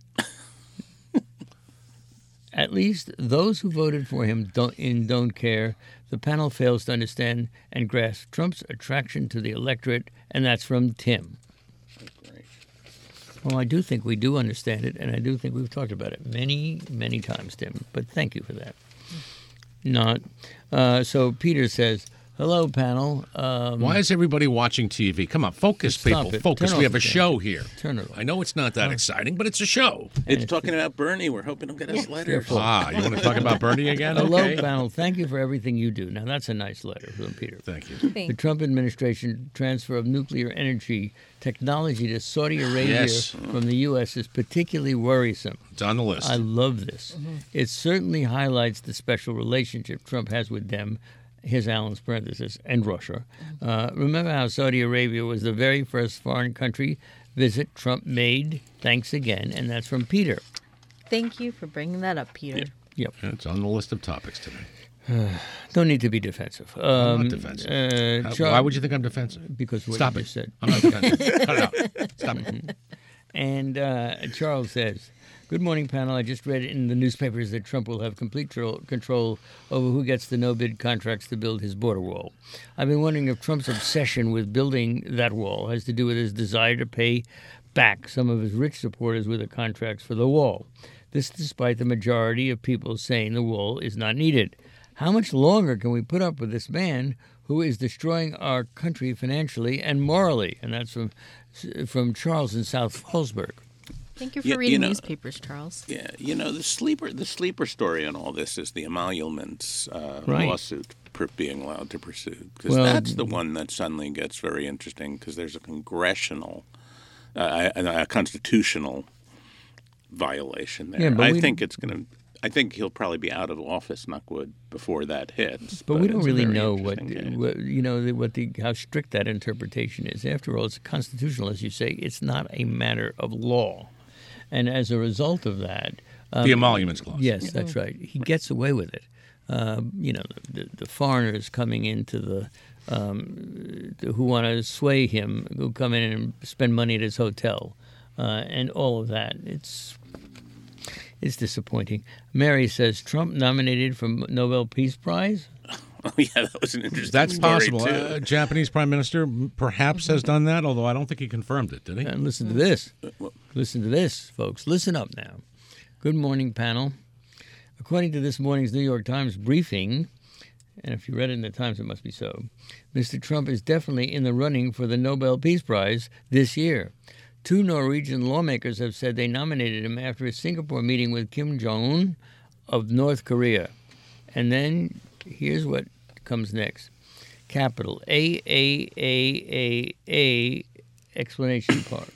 At least those who voted for him don't, in don't care. The panel fails to understand and grasp Trump's attraction to the electorate, and that's from Tim. Great. Well, I do think we do understand it, and I do think we've talked about it many, many times, Tim. But thank you for that. Not. Uh, so Peter says, hello, panel. Um, Why is everybody watching T V? Come on, focus, Stop people. it. Focus. Turn We off have a the show damn- here. Turn it off. I know it's not that exciting, but it's a show. It's talking about Bernie. We're hoping he'll get us letters. Ah, you want to talk about Bernie again? Hello, Okay. panel. Thank you for everything you do. Now, that's a nice letter from Peter. Thank you. The Trump administration transfer of nuclear energy technology to Saudi Arabia Yes. from the U S is particularly worrisome. It's on the list. I love this. It certainly highlights the special relationship Trump has with them, here's Alan's parenthesis, and Russia. Uh, remember how Saudi Arabia was the very first foreign country visit Trump made? Thanks again. And that's from Peter. Thank you for bringing that up, Peter. Yep. It's on the list of topics today. Don't need to be defensive. Um, I'm not defensive. Uh, How- Char- Why would you think I'm defensive? Because what Stop you it. just said. I'm not defensive. Cut it out. Stop it. And uh, Charles says, good morning, panel. I just read in the newspapers that Trump will have complete tro- control over who gets the no-bid contracts to build his border wall. I've been wondering if Trump's obsession with building that wall has to do with his desire to pay back some of his rich supporters with the contracts for the wall. This despite the majority of people saying the wall is not needed. How much longer can we put up with this man who is destroying our country financially and morally? And that's from from Charles in South Fallsburg. Thank you for Yeah, reading you know- newspapers, Charles. Yeah, you know, the sleeper the sleeper story on all this is the emoluments uh, Right. lawsuit per being allowed to pursue, because Well, that's the one that suddenly gets very interesting, because there's a congressional, uh, a, a constitutional violation there. Yeah, but I we- think it's going to. I think he'll probably be out of office, knockwood, before that hits. But, we don't it's a really very know what, interesting case. what you know the- what the how strict that interpretation is. After all, it's constitutional, as you say. It's not a matter of law, and as a result of that, um, The emoluments clause. yes, that's right. He gets away with it. Uh, you know, the, the foreigners coming into the um, who want to sway him, who come in and spend money at his hotel, uh, and all of that. It's it's disappointing. Mary says Trump nominated for Nobel Peace Prize. Oh, yeah, that was an interesting That's story, possible. too. Uh, Japanese prime minister perhaps has done that, although I don't think he confirmed it, did he? And listen to this. Listen to this, folks. Listen up now. Good morning, panel. According to this morning's New York Times briefing, and if you read it in the Times, it must be so, Mister Trump is definitely in the running for the Nobel Peace Prize this year. Two Norwegian lawmakers have said they nominated him after a Singapore meeting with Kim Jong-un of North Korea. And then here's what comes next. Capital A, A, A, A, A, explanation part.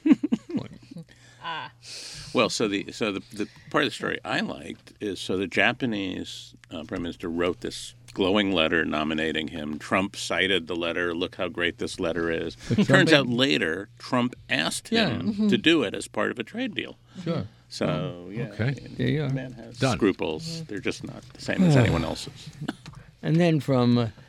Well, so the so the, the part of the story I liked is so the Japanese uh, prime minister wrote this glowing letter nominating him. Trump cited the letter. Look how great this letter is. Trump Turns had- out later Trump asked Yeah. him to do it as part of a trade deal. Sure. So yeah, Okay. There you are. the man has Done. scruples. They're just not the same as anyone else's. And then from uh,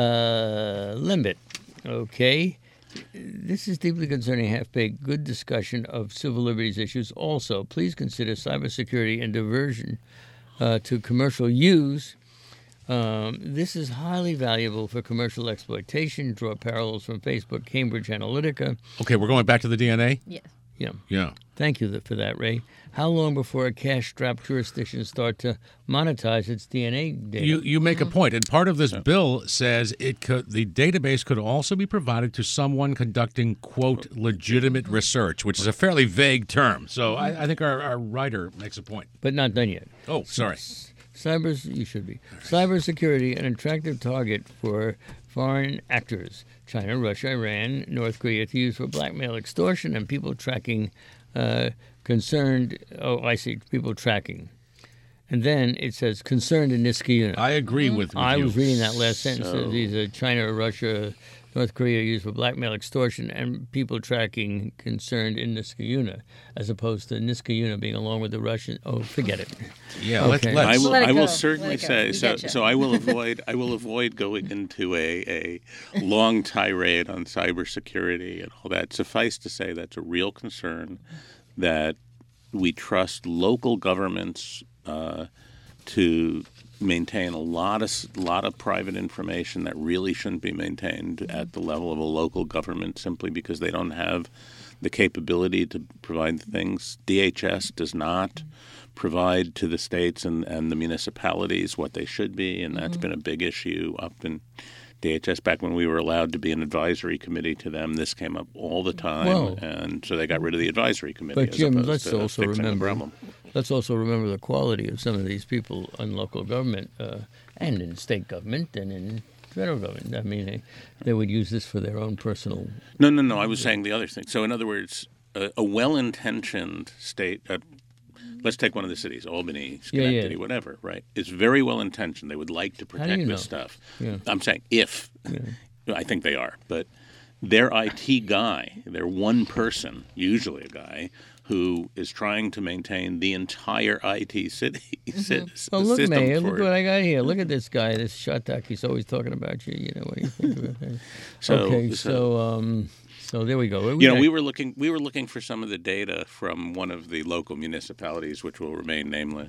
Limbit, okay. This is deeply concerning half-baked. Good discussion of civil liberties issues. Also, please consider cybersecurity and diversion uh, to commercial use. Um, this is highly valuable for commercial exploitation. Draw parallels from Facebook, Cambridge Analytica. Okay, we're going back to the D N A? Yes. Yeah. Yeah. Thank you for that, Ray. How long before a cash-strapped jurisdiction start to monetize its D N A data? You you make a point, and part of this bill says it could the database could also be provided to someone conducting quote legitimate research, which is a fairly vague term. So I, I think our, our writer makes a point. but not done yet. Oh, sorry. Cyber, you should be. Cybersecurity, an attractive target for foreign actors. China, Russia, Iran, North Korea to use for blackmail, extortion, and people tracking uh, concerned. Oh, I see. People tracking. And then it says concerned in Niskayuna. I agree with, with I you. was reading that last sentence. So- These are China, Russia, North Korea used for blackmail, extortion, and people tracking concerned in Niskayuna, as opposed to Niskayuna being along with the Russian. Oh, forget it. Yeah, Okay. let's, I let's will. Let it I will go. certainly Let it go. say We so. getcha. So I will avoid. I will avoid going into a, a long tirade on cybersecurity and all that. Suffice to say, that's a real concern. That we trust local governments uh, to maintain a lot of lot of private information that really shouldn't be maintained at the level of a local government, simply because they don't have the capability to provide things. D H S does not provide to the states and, and the municipalities what they should be, and that's been a big issue up in D H S. Back when we were allowed to be an advisory committee to them, this came up all the time, Well- and so they got rid of the advisory committee. But as Jim, opposed let's to also fixing the remember. problem. Let's also remember the quality of some of these people in local government uh, and in state government and in federal government. I mean, they, they would use this for their own personal. No, no, no. I was saying the other thing. So, in other words, a, a well-intentioned state. Uh, let's take one of the cities, Albany, Schenectady, yeah. whatever. Right? It's very well-intentioned. They would like to do protect you this know? stuff. Yeah. I'm saying if. I think they are, but their I T guy, their one person, usually a guy, who is trying to maintain the entire I T city mm-hmm. Well, look, system Mayor, for look what I got here. Look at this guy, this Shatak. He's always talking about you. You know what do you think about that? So- okay, so- so um, so there we go. You know, got- we were looking. We were looking for some of the data from one of the local municipalities, which will remain nameless,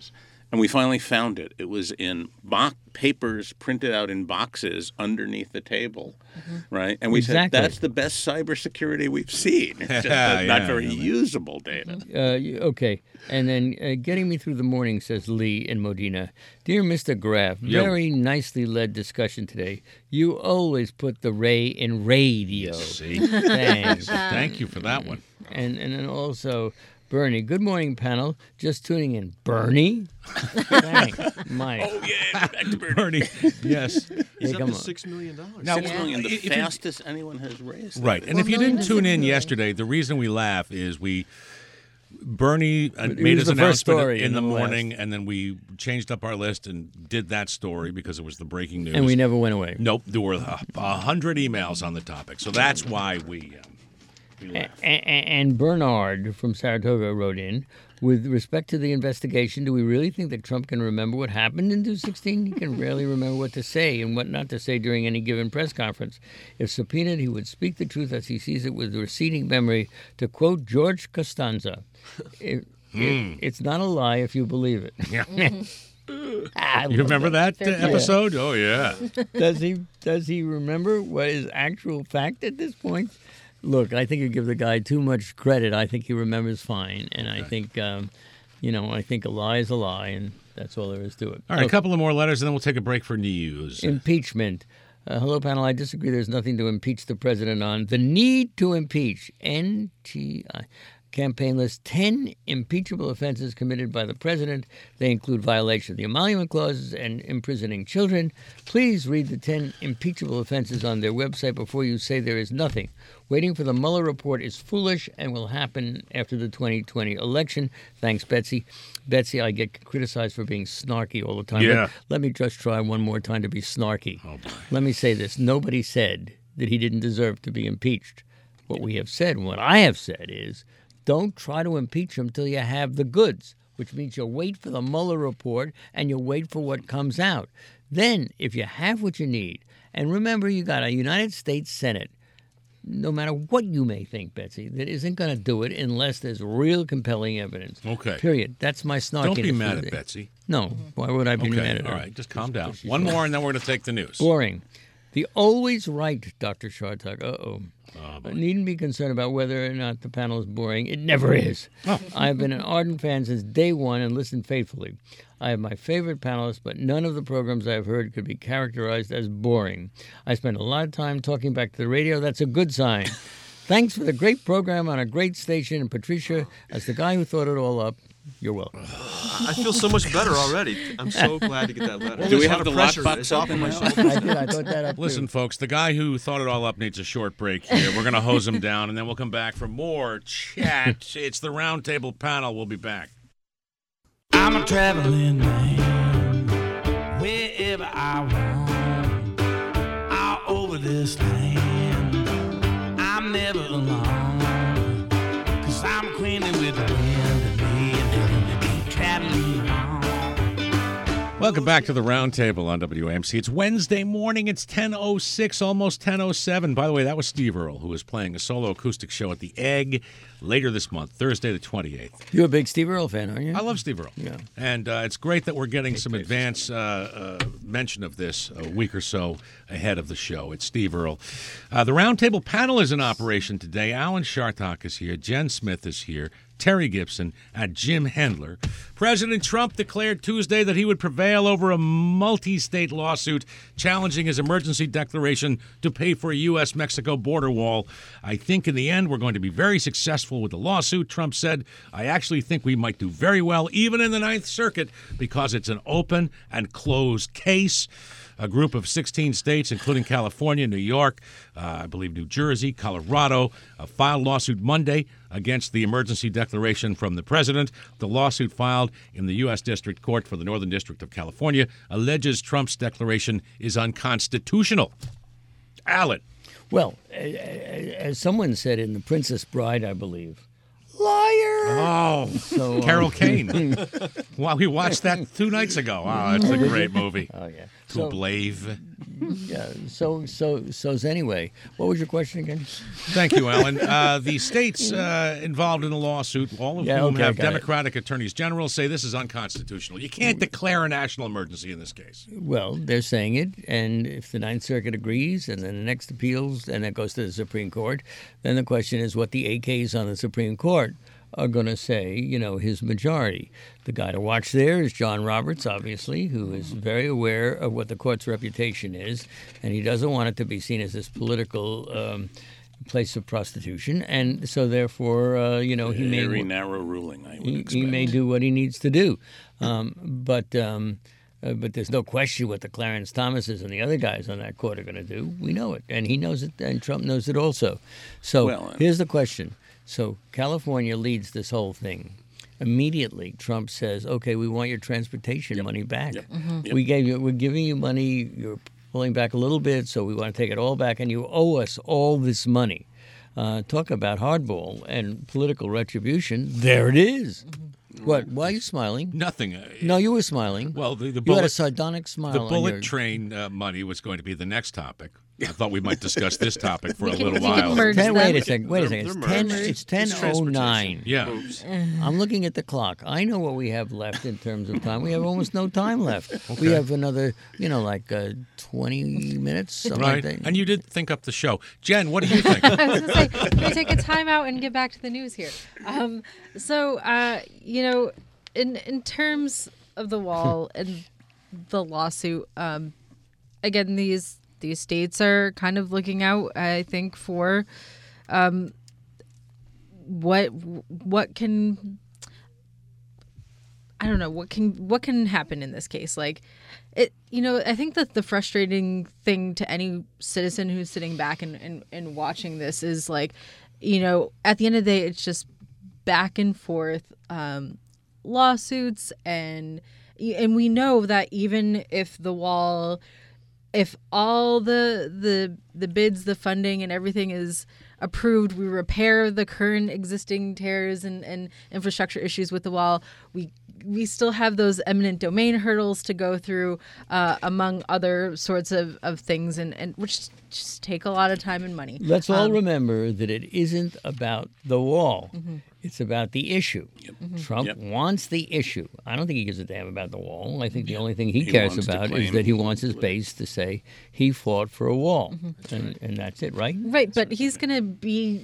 And we finally found it. It was in box papers printed out in boxes underneath the table, mm-hmm. right? And we exactly. said, that's the best cybersecurity we've seen. It's just yeah, not very yeah. usable data. Uh, okay. And then uh, getting me through the morning, says Lee in Modena. Dear Mister Graff, Yo. very nicely led discussion today. You always put the Ray in radio. See? Thanks. Thank you for that one. And, and then also... Bernie, good morning, panel. Just tuning in. Bernie? Thanks, Mike. Oh, yeah. Back to Bernie. Bernie, yes. He's Yeah, up come to on. six million dollars. Now, Six million, the if you- fastest anyone has raised. Right. And Well, if you million didn't to tune six in million. yesterday, the reason we laugh is we Bernie uh, It made was his the first announcement story in the in the morning, and then we changed up our list and did that story because it was the breaking news. And we never went away. Nope. There were a, a hundred emails on the topic, so that's why we. Um, we A- laugh. a- and Bernard from Saratoga wrote in, with respect to the investigation, do we really think that Trump can remember what happened in two thousand sixteen? He can rarely remember what to say and what not to say during any given press conference. If subpoenaed, he would speak the truth as he sees it with receding memory, to quote George Costanza. It, it, it's not a lie if you believe it. Yeah. I You love remember that uh, Fair play. episode? Oh yeah. Does he does he remember what is actual fact at this point? Look, I think you give the guy too much credit. I think he remembers fine, and I think, um, you know, I think a lie is a lie, and that's all there is to it. All right, a Look, couple of more letters, and then we'll take a break for news. impeachment. Uh, hello, panel. I disagree. There's nothing to impeach the president on. The need to impeach. N T I. Campaign lists ten impeachable offenses committed by the president. They include violation of the emolument clauses and imprisoning children. Please read the ten impeachable offenses on their website before you say there is nothing. Waiting for the Mueller report is foolish and will happen after the twenty twenty election. Thanks, Betsy. Betsy, I get criticized for being snarky all the time. Yeah. Let, let me just try one more time to be snarky. Oh, boy. Let me say this. Nobody said that he didn't deserve to be impeached. What we have said, and what I have said is, don't try to impeach him till you have the goods, which means you'll wait for the Mueller report and you'll wait for what comes out. Then, if you have what you need, and remember you got a United States Senate, no matter what you may think, Betsy, that isn't going to do it unless there's real compelling evidence. Okay. Period. That's my snarkiness. Don't be mad for at the- Betsy. No. Why would I be Okay. mad at her? All right, just calm down. One more, and then we're going to take the news. Boring. The always right, Doctor Shartak. Uh-oh. I needn't be concerned about whether or not the panel is boring. It never is. I've been an ardent fan since day one and listened faithfully. I have my favorite panelists, but none of the programs I've heard could be characterized as boring. I spend a lot of time talking back to the radio. That's a good sign. Thanks for the great program on a great station. And Patricia, as the guy who thought it all up, you're welcome. I feel so much better already. I'm so glad to get that letter. Do we There's a have lot the of pressure. lockbox It's off open of my now? shoulders. I did. I thought that up, Listen, too. folks, the guy who thought it all up needs a short break here. We're going to hose him down, and then we'll come back for more chat. It's the Roundtable panel. We'll be back. I'm a traveling man, wherever I want, all over this land. I'm never alone, cause I'm acquainted with the wind and me and keep traveling on. Welcome back to the Roundtable on W A M C. It's Wednesday morning. It's ten oh six, almost ten oh seven. By the way, that was Steve Earle, who is playing a solo acoustic show at the Egg later this month, Thursday the twenty-eighth. You're a big Steve Earle fan, aren't you? I love Steve Earle. Yeah. And uh, it's great that we're getting some advance uh, uh, mention of this a week or so ahead of the show. It's Steve Earle. Uh, the Roundtable panel is in operation today. Alan Shartok is here. Jen Smith is here. Terry Gibson and Jim Hendler. President Trump declared Tuesday that he would prevail over a multi-state lawsuit challenging his emergency declaration to pay for a U S Mexico border wall. I think in the end we're going to be very successful with the lawsuit, Trump said. I actually think we might do very well, even in the Ninth Circuit, because it's an open and closed case. A group of sixteen states, including California, New York, uh, I believe New Jersey, Colorado, uh, filed lawsuit Monday against the emergency declaration from the president. The lawsuit filed in the U S District Court for the Northern District of California alleges Trump's declaration is unconstitutional. Alan. Well, a- a- as someone said in The Princess Bride, I believe, liar. Oh, So, um, Carol Kane. Well, we watched that two nights ago. Wow, that's a great movie. Oh, yeah. To So, Blave. Yeah. So so so's anyway. What was your question again? Thank you, Alan. Uh, the states uh, involved in the lawsuit, all of Yeah, whom okay, have got it. Democratic attorneys general, say this is unconstitutional. You can't declare a national emergency in this case. Well, they're saying it, and if the Ninth Circuit agrees, and then the next appeals, and it goes to the Supreme Court, then the question is what the A Ks on the Supreme Court are going to say, you know, his majority. The guy to watch there is John Roberts, obviously, who is very aware of what the court's reputation is, and he doesn't want it to be seen as this political um, place of prostitution, and so therefore, uh, you know, he may Very narrow ruling, I would he, expect. he may do what he needs to do, um, but. Um, Uh, but there's no question what the Clarence Thomases and the other guys on that court are going to do. We know it, and he knows it, and Trump knows it also. So Well, uh, here's the question. So California leads this whole thing. Immediately, Trump says, okay, we want your transportation money back. Yep. Mhm. Yep. We gave you, we're giving you money, you're pulling back a little bit, so we want to take it all back, and you owe us all this money. Uh, talk about hardball and political retribution. There it is. What? Why are you smiling? Nothing. Uh, No, you were smiling. Well, the, the You had a bullet, sardonic smile. the on bullet your- train uh, money was going to be the next topic. I thought we might discuss this topic for We a can- little we can while. merge Ten, them. wait a second. Wait a They're- second. It's they're ten. merged. It's ten It's oh nine. Yeah. I'm looking at the clock. I know what we have left in terms of time. We have almost no time left. We have another, you know, like uh, twenty minutes, something Right. like that. And you did think up the show. Jen, what do you think? I was going to say, can we take a time out and get back to the news here? Um, so, uh, you know, in in terms of the wall and the lawsuit, um, again, these these states are kind of looking out, I think, for um, what what can. I don't know what can what can happen in this case. Like, it, you know, I think that the frustrating thing to any citizen who's sitting back and, and, and watching this is like, you know, at the end of the day, it's just back and forth um, lawsuits, and and we know that even if the wall, if all the the the bids, the funding, and everything is approved, we repair the current existing tears and, and infrastructure issues with the wall, we we still have those eminent domain hurdles to go through, uh, among other sorts of, of things, and, and which just take a lot of time and money. Let's all Um, remember that it isn't about the wall. Mm-hmm. It's about the issue. Trump Yep. wants the issue. I don't think he gives a damn about the wall. I think the only thing he, He cares wants to about is claim that he he wants his base to say he fought for a wall. And, and that's it, right? Right, but he's going to be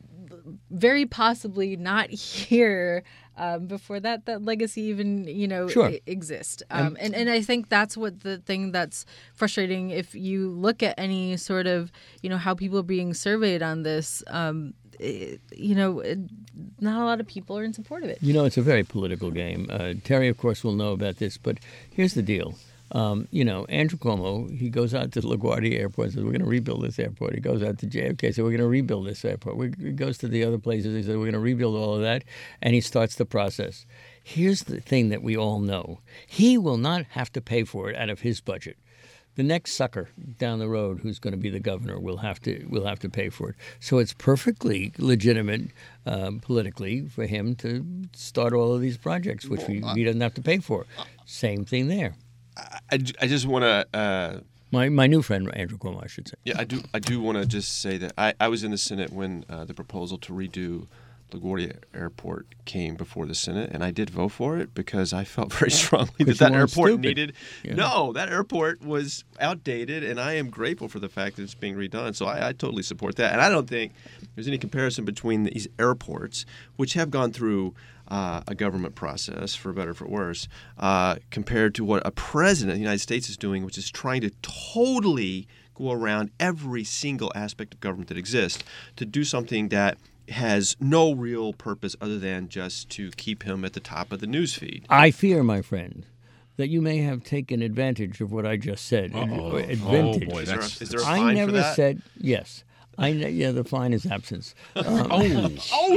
very possibly not here um, before that that legacy even, you know, Sure. e- exist. Um, and, and I think that's what the thing that's frustrating. If you look at any sort of, you know, how people are being surveyed on this, um, it, you know, it, not a lot of people are in support of it. You know, it's a very political game. Uh, Terry, of course, will know about this, but here's the deal. Um, you know, Andrew Cuomo, he goes out to LaGuardia Airport and says, we're going to rebuild this airport. He goes out to J F K, says, we're going to rebuild this airport. We, he goes to the other places, he says, we're going to rebuild all of that, and he starts the process. Here's the thing that we all know. He will not have to pay for it out of his budget. The next sucker down the road who's going to be the governor will have to will have to pay for it. So it's perfectly legitimate um, politically for him to start all of these projects, which we, he doesn't have to pay for. Same thing there. I, I just want to. Uh, My my new friend Andrew Cuomo, I should say. yeah, I do. I do want to just say that I, I was in the Senate when uh, the proposal to redo LaGuardia Airport came before the Senate, and I did vote for it because I felt very strongly that Because that you weren't airport stupid. needed. Yeah. No, that airport was outdated, and I am grateful for the fact that it's being redone. So I, I totally support that, and I don't think there's any comparison between these airports, which have gone through uh, a government process, for better or for worse, uh, compared to what a president of the United States is doing, which is trying to totally go around every single aspect of government that exists to do something that has no real purpose other than just to keep him at the top of the news feed. I fear, my friend, that you may have taken advantage of what I just said. Uh-oh. Advantage. Oh, boy, Is there a, that's- is there a I fine never for that? said yes. I ne- yeah, the fine is absence. Um, Oh,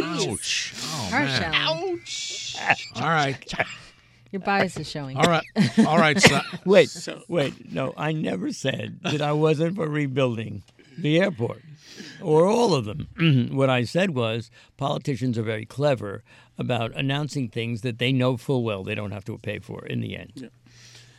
ouch. Oh, Harsh, man. Alan. All right. Your bias is showing. All right. All right. So, Wait, So- wait. No, I never said that I wasn't for rebuilding the airport or all of them. What I said was politicians are very clever about announcing things that they know full well they don't have to pay for in the end.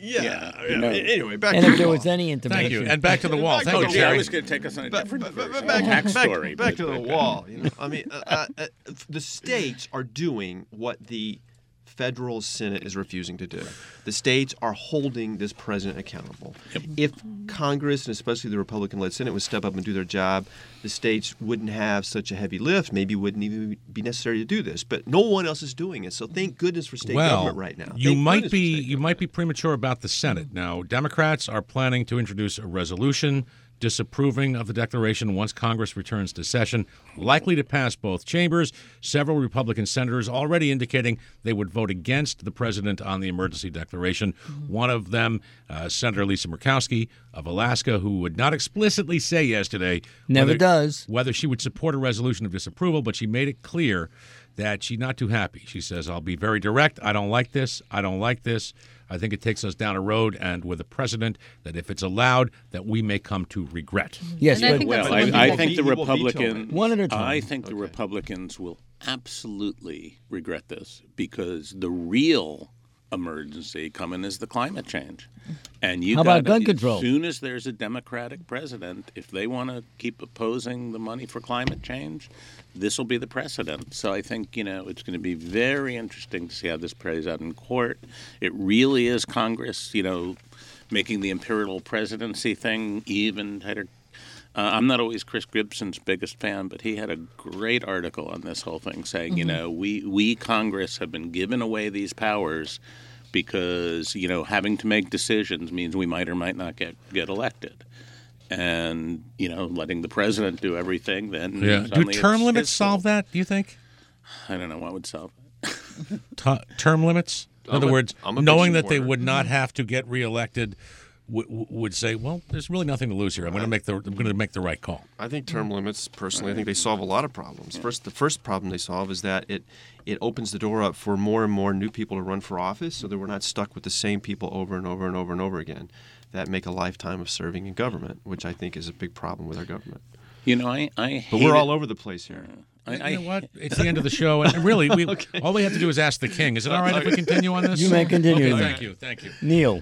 Yeah. Yeah, yeah. no. Anyway, back And to if the there wall. was any Thank intimation. you. And back to the wall. Back to Thank Oh, you, the gee, I Jerry. was going to take us on a Back- different back- version, back- a back- backstory. Back but- to the but- wall. You know, I mean, uh, uh, uh, the states are doing what the federal Senate is refusing to do. The states are holding this president accountable. If Congress, and especially the Republican-led Senate, would step up and do their job, the states wouldn't have such a heavy lift. Maybe wouldn't even be necessary to do this. But no one else is doing it. So thank goodness for state Well, government right now. you Thank might goodness for be state you might be premature about the Senate. Now, Democrats are planning to introduce a resolution disapproving of the declaration once Congress returns to session, likely to pass both chambers. Several Republican senators already indicating they would vote against the president on the emergency declaration. One of them, uh, Senator Lisa Murkowski of Alaska, who would not explicitly say yesterday Never whether, does. whether she would support a resolution of disapproval, but she made it clear that she's not too happy. She says, I'll be very direct. I don't like this. I don't like this. I think it takes us down a road and with a precedent that if it's allowed, that we may come to regret. Yes, And I but think that's Well, the I, one I thing think the He will veto Republican. it. One at a time. I think the Republicans will absolutely regret this because the real emergency coming is the climate change. And you How about gotta- gun control? As soon as there's a Democratic president, if they want to keep opposing the money for climate change, this will be the precedent. So I think, you know, it's going to be very interesting to see how this plays out in court. It really is Congress, you know, making the imperial presidency thing even tighter. Uh, I'm not always Chris Gibson's biggest fan, but he had a great article on this whole thing saying, Mm-hmm. you know, we, we Congress have been given away these powers because, you know, having to make decisions means we might or might not get, get elected. And, you know, letting the president do everything, then Yeah. Do suddenly term it's limits his solve fault. that, do you think? I don't know what would solve it. T- term limits? In I'm other a- words, I'm a big knowing that they supporter. would not have to get reelected w- w- would say, well, there's really nothing to lose here. I'm going to make the I'm going to make the right call. I think term limits, personally, I think they solve a lot of problems. First, the first problem they solve is that it it opens the door up for more and more new people to run for office, so that we're not stuck with the same people over and over and over and over again that make a lifetime of serving in government, which I think is a big problem with our government. You know, I, I hate But we're it. all over the place here. I, I, You know what? It's the end of the show, and really, we all we have to do is ask the king. Is it all right if we continue on this? You may continue. Okay, thank you, thank you. Neil.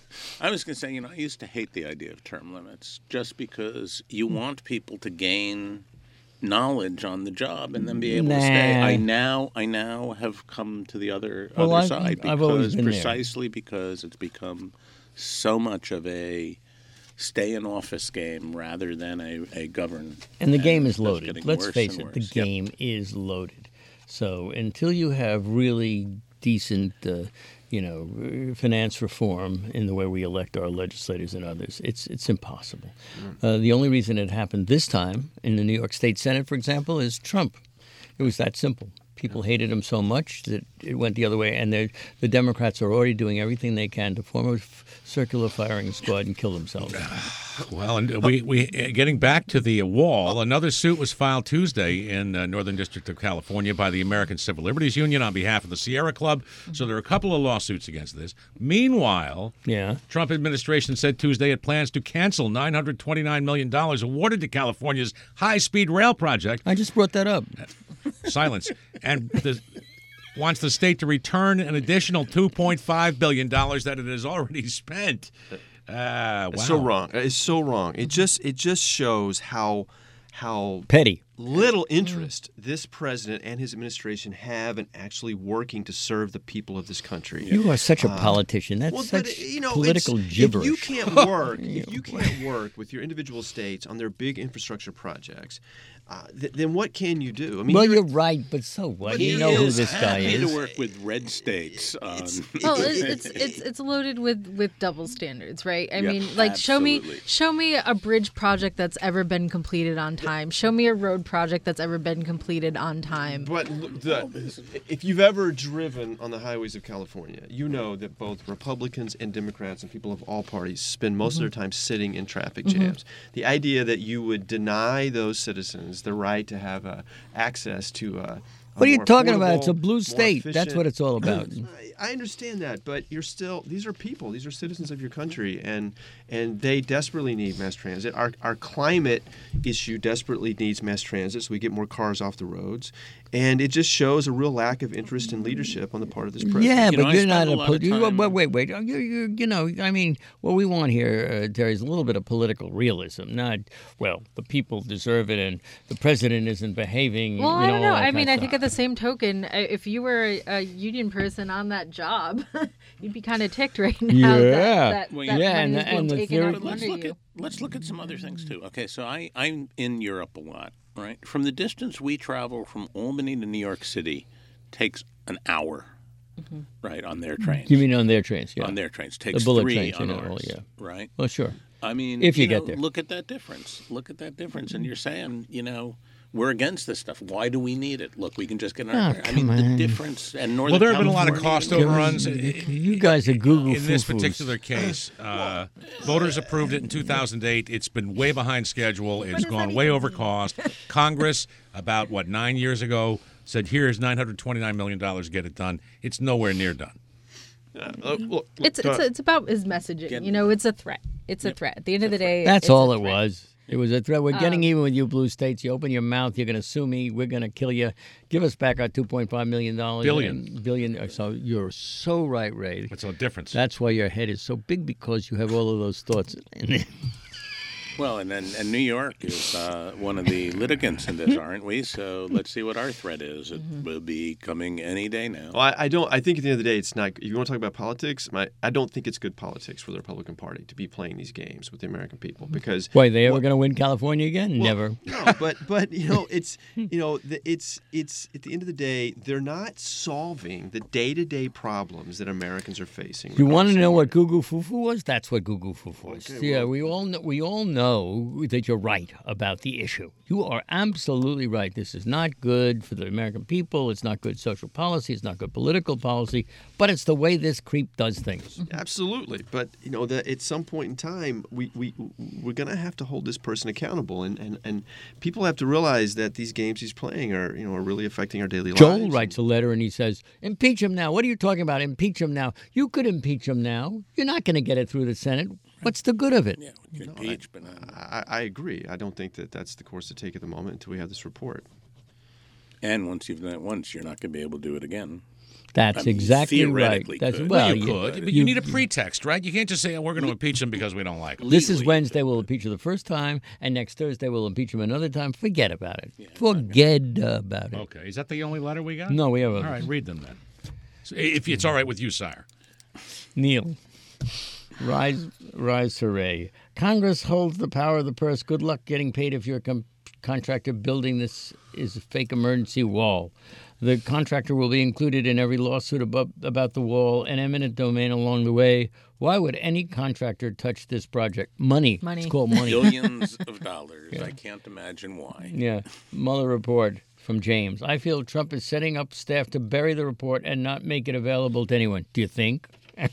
I was going to say, you know, I used to hate the idea of term limits just because you want people to gain knowledge on the job and then be able Nah. to stay. I now, I now have come to the other Well, other I've- side because I've always been there. precisely because it's become so much of a stay in office game rather than a, a govern. And the game is it's loaded. getting Let's worse face and it, the worse. Yep. game is loaded. So until you have really decent, uh, you know, finance reform in the way we elect our legislators and others, it's it's impossible. Uh, the only reason it happened this time in the New York State Senate, for example, is Trump. It was that simple. People hated him so much that it went the other way, and they're- the Democrats are already doing everything they can to form a f- circular firing squad and kill themselves. Well, and we, we getting back to the wall, another suit was filed Tuesday in uh, Northern District of California by the American Civil Liberties Union on behalf of the Sierra Club. So there are a couple of lawsuits against this. Meanwhile, Yeah. Trump administration said Tuesday it plans to cancel nine hundred twenty-nine million dollars awarded to California's high-speed rail project. I just brought that up. Silence. And the, wants the state to return an additional two point five billion dollars that it has already spent. Uh, wow. It's so wrong. It's so wrong. It just it just shows how how Petty. little interest this president and his administration have in actually working to serve the people of this country. You are such a politician. That's Well, such but you know, political it's, gibberish. If you can't work, if you can't work with your individual states on their big infrastructure projects, uh, th- then what can you do? I mean, well, you're- you're right, but so what? But You he know who is this guy happy is. to work with red states on. Well, it- it's it's it's loaded with with double standards, right? I Yeah, mean, like show me absolutely. show me a bridge project that's ever been completed on time. Show me a road project that's ever been completed on time. But look, the, if you've ever driven on the highways of California, you know that both Republicans and Democrats and people of all parties spend most of their time sitting in traffic jams. The idea that you would deny those citizens the right to have uh, access to uh, What are you more talking about? It's a affordable, blue more state. That's efficient. what it's all about. I, I understand that, but you're still these are people. These are citizens of your country, and and they desperately need mass transit. Our our climate issue desperately needs mass transit, so we get more cars off the roads. And it just shows a real lack of interest and leadership on the part of this president. Yeah, You but know, I you're spend not a a. lot pol- of you, time- wait, wait, wait. You, you, you know, I mean, what we want here, uh, Terry, is a little bit of political realism. Not, well, the people deserve it, and the president isn't behaving. Well, you I don't know. all that I kind mean, of I think stuff. at the same token, uh, if you were a, a union person on that job, you'd be kind of ticked right now. Yeah. That, that, Well, that yeah, and money is the- being and the taken theory- out But from let's under look you. at let's look at some other things too. Okay, so I I'm in Europe a lot, right? From the distance we travel from Albany to New York City, takes an hour, right, on their trains. You mean on their trains? Yeah. on their trains takes bullet three trains, you on know, ours, yeah. right? Well, sure. I mean, If you know, get there. look at that difference. Look at that difference, and you're saying, you know, we're against this stuff. Why do we need it? Look, we can just get in our. Oh, car. I mean, come the on. difference. And Northern Well, there have been a lot of California, cost even- overruns. You guys are Google In this foo-foos. particular case, uh, voters approved it in two thousand eight. It's been way behind schedule. It's gone way over cost. Congress, about, what, nine years ago, said, here's nine hundred twenty-nine million dollars, get it done. It's nowhere near done. Uh, look, look, It's it's it's about his messaging. You know, it's a threat. It's a threat. At the end of the day, That's it's a all it threat. was. It was a threat. We're Um, getting even with you, blue states. You open your mouth, you're going to sue me. We're going to kill you. Give us back our two point five million dollars. Billion. Billion. So you're so right, Ray. What's the difference? That's why your head is so big, because you have all of those thoughts. Well, and then and New York is uh, one of the litigants in this, aren't we? So let's see what our threat is. It will be coming any day now. Well, I, I don't. I think at the end of the day, it's not. If you want to talk about politics, my, I don't think it's good politics for the Republican Party to be playing these games with the American people because. Why, they ever Well- going to win California again? Well, Never. No, but but you know it's you know the, it's it's at the end of the day they're not solving the day to day problems that Americans are facing. You want to regardless know of what Gugu Fufu was? That's what Gugu Fufu was. Okay, yeah, well- we all know, we all know that you're right about the issue. You are absolutely right. This is not good for the American people. It's not good social policy. It's not good political policy. But it's the way this creep does things. Absolutely, but you know that at some point in time we we we're gonna have to hold this person accountable, and, and, and people have to realize that these games he's playing are you know are really affecting our daily Joel lives. writes a letter and he says, impeach him now. What are you talking about? Impeach him now. You could impeach him now. You're not going to get it through the Senate. What's the good of it? Yeah, we could impeach, but uh, I, I agree. I don't think that that's the course to take at the moment until we have this report. and once you've done it once, you're not going to be able to do it again. That's I mean, exactly right. theoretically That's could. well, you you- could, but you, need a pretext, right? You can't just say, oh, we're going to impeach him because we don't like him. This is legally, Wednesday. We'll impeach him the first time, and next Thursday we'll impeach him another time. Forget about it. Forget about it. Okay. Is that the only letter we got? No, we have a All right, read them then. So if it's all right with you, sire. Neil. Rise, rise, hooray! Congress holds the power of the purse. Good luck getting paid if you're a com- contractor building this is a fake emergency wall. The contractor will be included in every lawsuit about, about the wall and eminent domain along the way. Why would any contractor touch this project? Money. Money. It's called money. Billions of dollars. I can't imagine why. Yeah. Mueller report from James. I feel Trump is setting up staff to bury the report and not make it available to anyone. Do you think?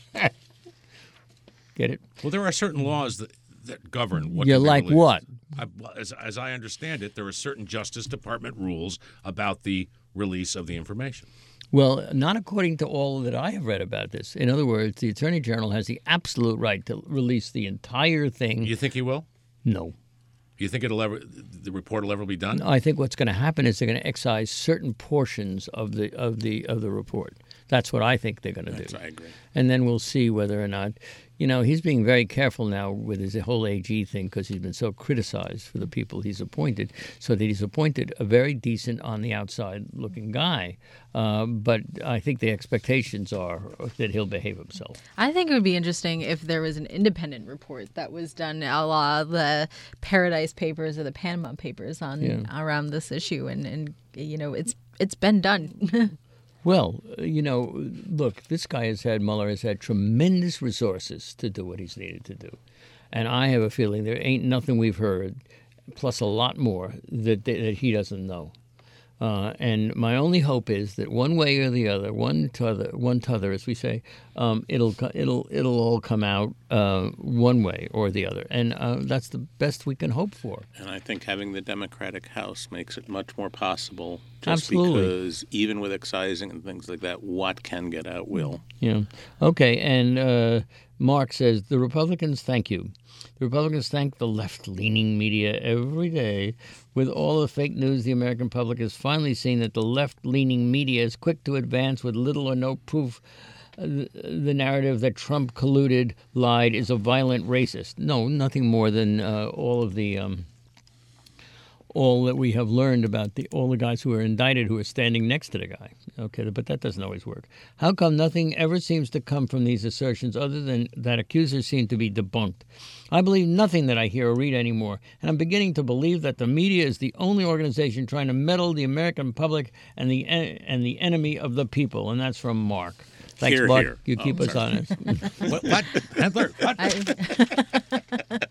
Get it? Well, there are certain laws that, that govern what Yeah, can be like released. what? I, well, as, as I understand it, there are certain Justice Department rules about the release of the information. Well, not according to all that I have read about this. In other words, the Attorney General has the absolute right to release the entire thing. You think he will? No. You think it'll ever, the report will ever be done? I think what's going to happen is they're going to excise certain portions of the of the of the report. That's what I think they're going to That's, do. I agree. And then we'll see whether or not, you know, he's being very careful now with his whole A G thing because he's been so criticized for the people he's appointed, so that he's appointed a very decent on the outside looking guy. Uh, but I think the expectations are that he'll behave himself. I think it would be interesting if there was an independent report that was done a la the Paradise Papers or the Panama Papers on Yeah. around this issue, and, and you know it's it's been done. Well, uh, you know, look, this guy has had, Mueller has had tremendous resources to do what he's needed to do. And I have a feeling there ain't nothing we've heard, plus a lot more, that, that he doesn't know. Uh, and my only hope is that one way or the other, one t'other, one t'other, as we say, um, it'll co- it'll it'll all come out uh, one way or the other, and uh, that's the best we can hope for. And I think having the Democratic House makes it much more possible. Just Absolutely. Because even with excising and things like that, what can get out will. Yeah. Okay. And uh, Mark says the Republicans thank you. The Republicans thank the left-leaning media every day. With all the fake news, the American public has finally seen that the left-leaning media is quick to advance with little or no proof uh, the narrative that Trump colluded, lied, is a violent racist. No, nothing more than uh, all of the... Um, all that we have learned about the all the guys who are indicted who are standing next to the guy. Okay, but that doesn't always work. How come nothing ever seems to come from these assertions other than that accusers seem to be debunked? I believe nothing that I hear or read anymore, and I'm beginning to believe that the media is the only organization trying to meddle the American public and the and the enemy of the people. And that's from Mark. Thanks, Here, Mark. here. You Oh, keep us sorry. honest. What? what? Handler? What? I,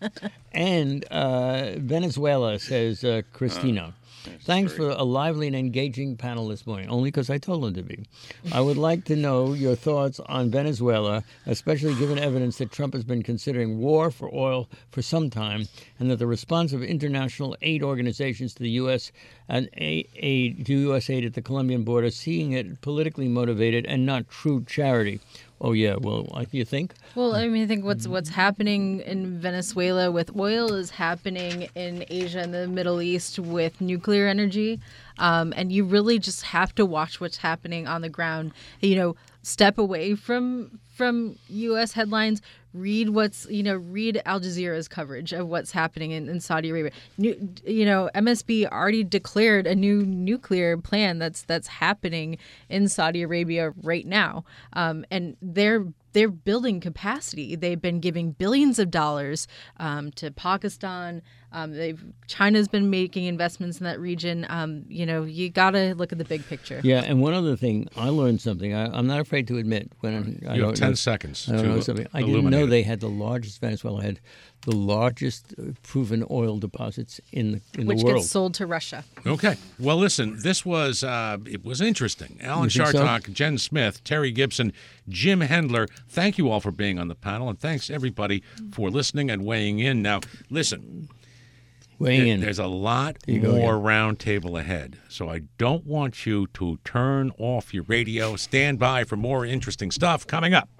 And uh, Venezuela, says uh, Christina. Thanks for a lively and engaging panel this morning, only because I told them to be. I would like to know your thoughts on Venezuela, especially given evidence that Trump has been considering war for oil for some time, and that the response of international aid organizations to the U S and aid, to U S aid at the Colombian border, seeing it politically motivated and not true charity. Oh, yeah, well, you think? Well, I mean, I think what's what's happening in Venezuela with oil is happening in Asia and the Middle East with nuclear energy. Um, and you really just have to watch what's happening on the ground. You know, step away from from U S headlines. Read what's, you know, read Al Jazeera's coverage of what's happening in, in Saudi Arabia. New, you know, M S B already declared a new nuclear plan that's that's happening in Saudi Arabia right now. Um, and they're they're building capacity. They've been giving billions of dollars um, to Pakistan. Um, they've China's been making investments in that region. Um, you know, you got to look at the big picture. Yeah, and one other thing, I learned something. I, I'm not afraid to admit when I, I You don't have ten know, seconds I don't to know something. I didn't illuminate know it. they had the largest. Venezuela had the largest uh, proven oil deposits in the in Which the world. gets sold to Russia. Okay. Well, listen, this was uh, it was interesting. Alan You think so? Chartock, Jen Smith, Terry Gibson, Jim Hendler. Thank you all for being on the panel, and thanks everybody for listening and weighing in. Now, listen, Weighing there- in. there's a lot you go more again. roundtable ahead, so I don't want you to turn off your radio. Stand by for more interesting stuff coming up.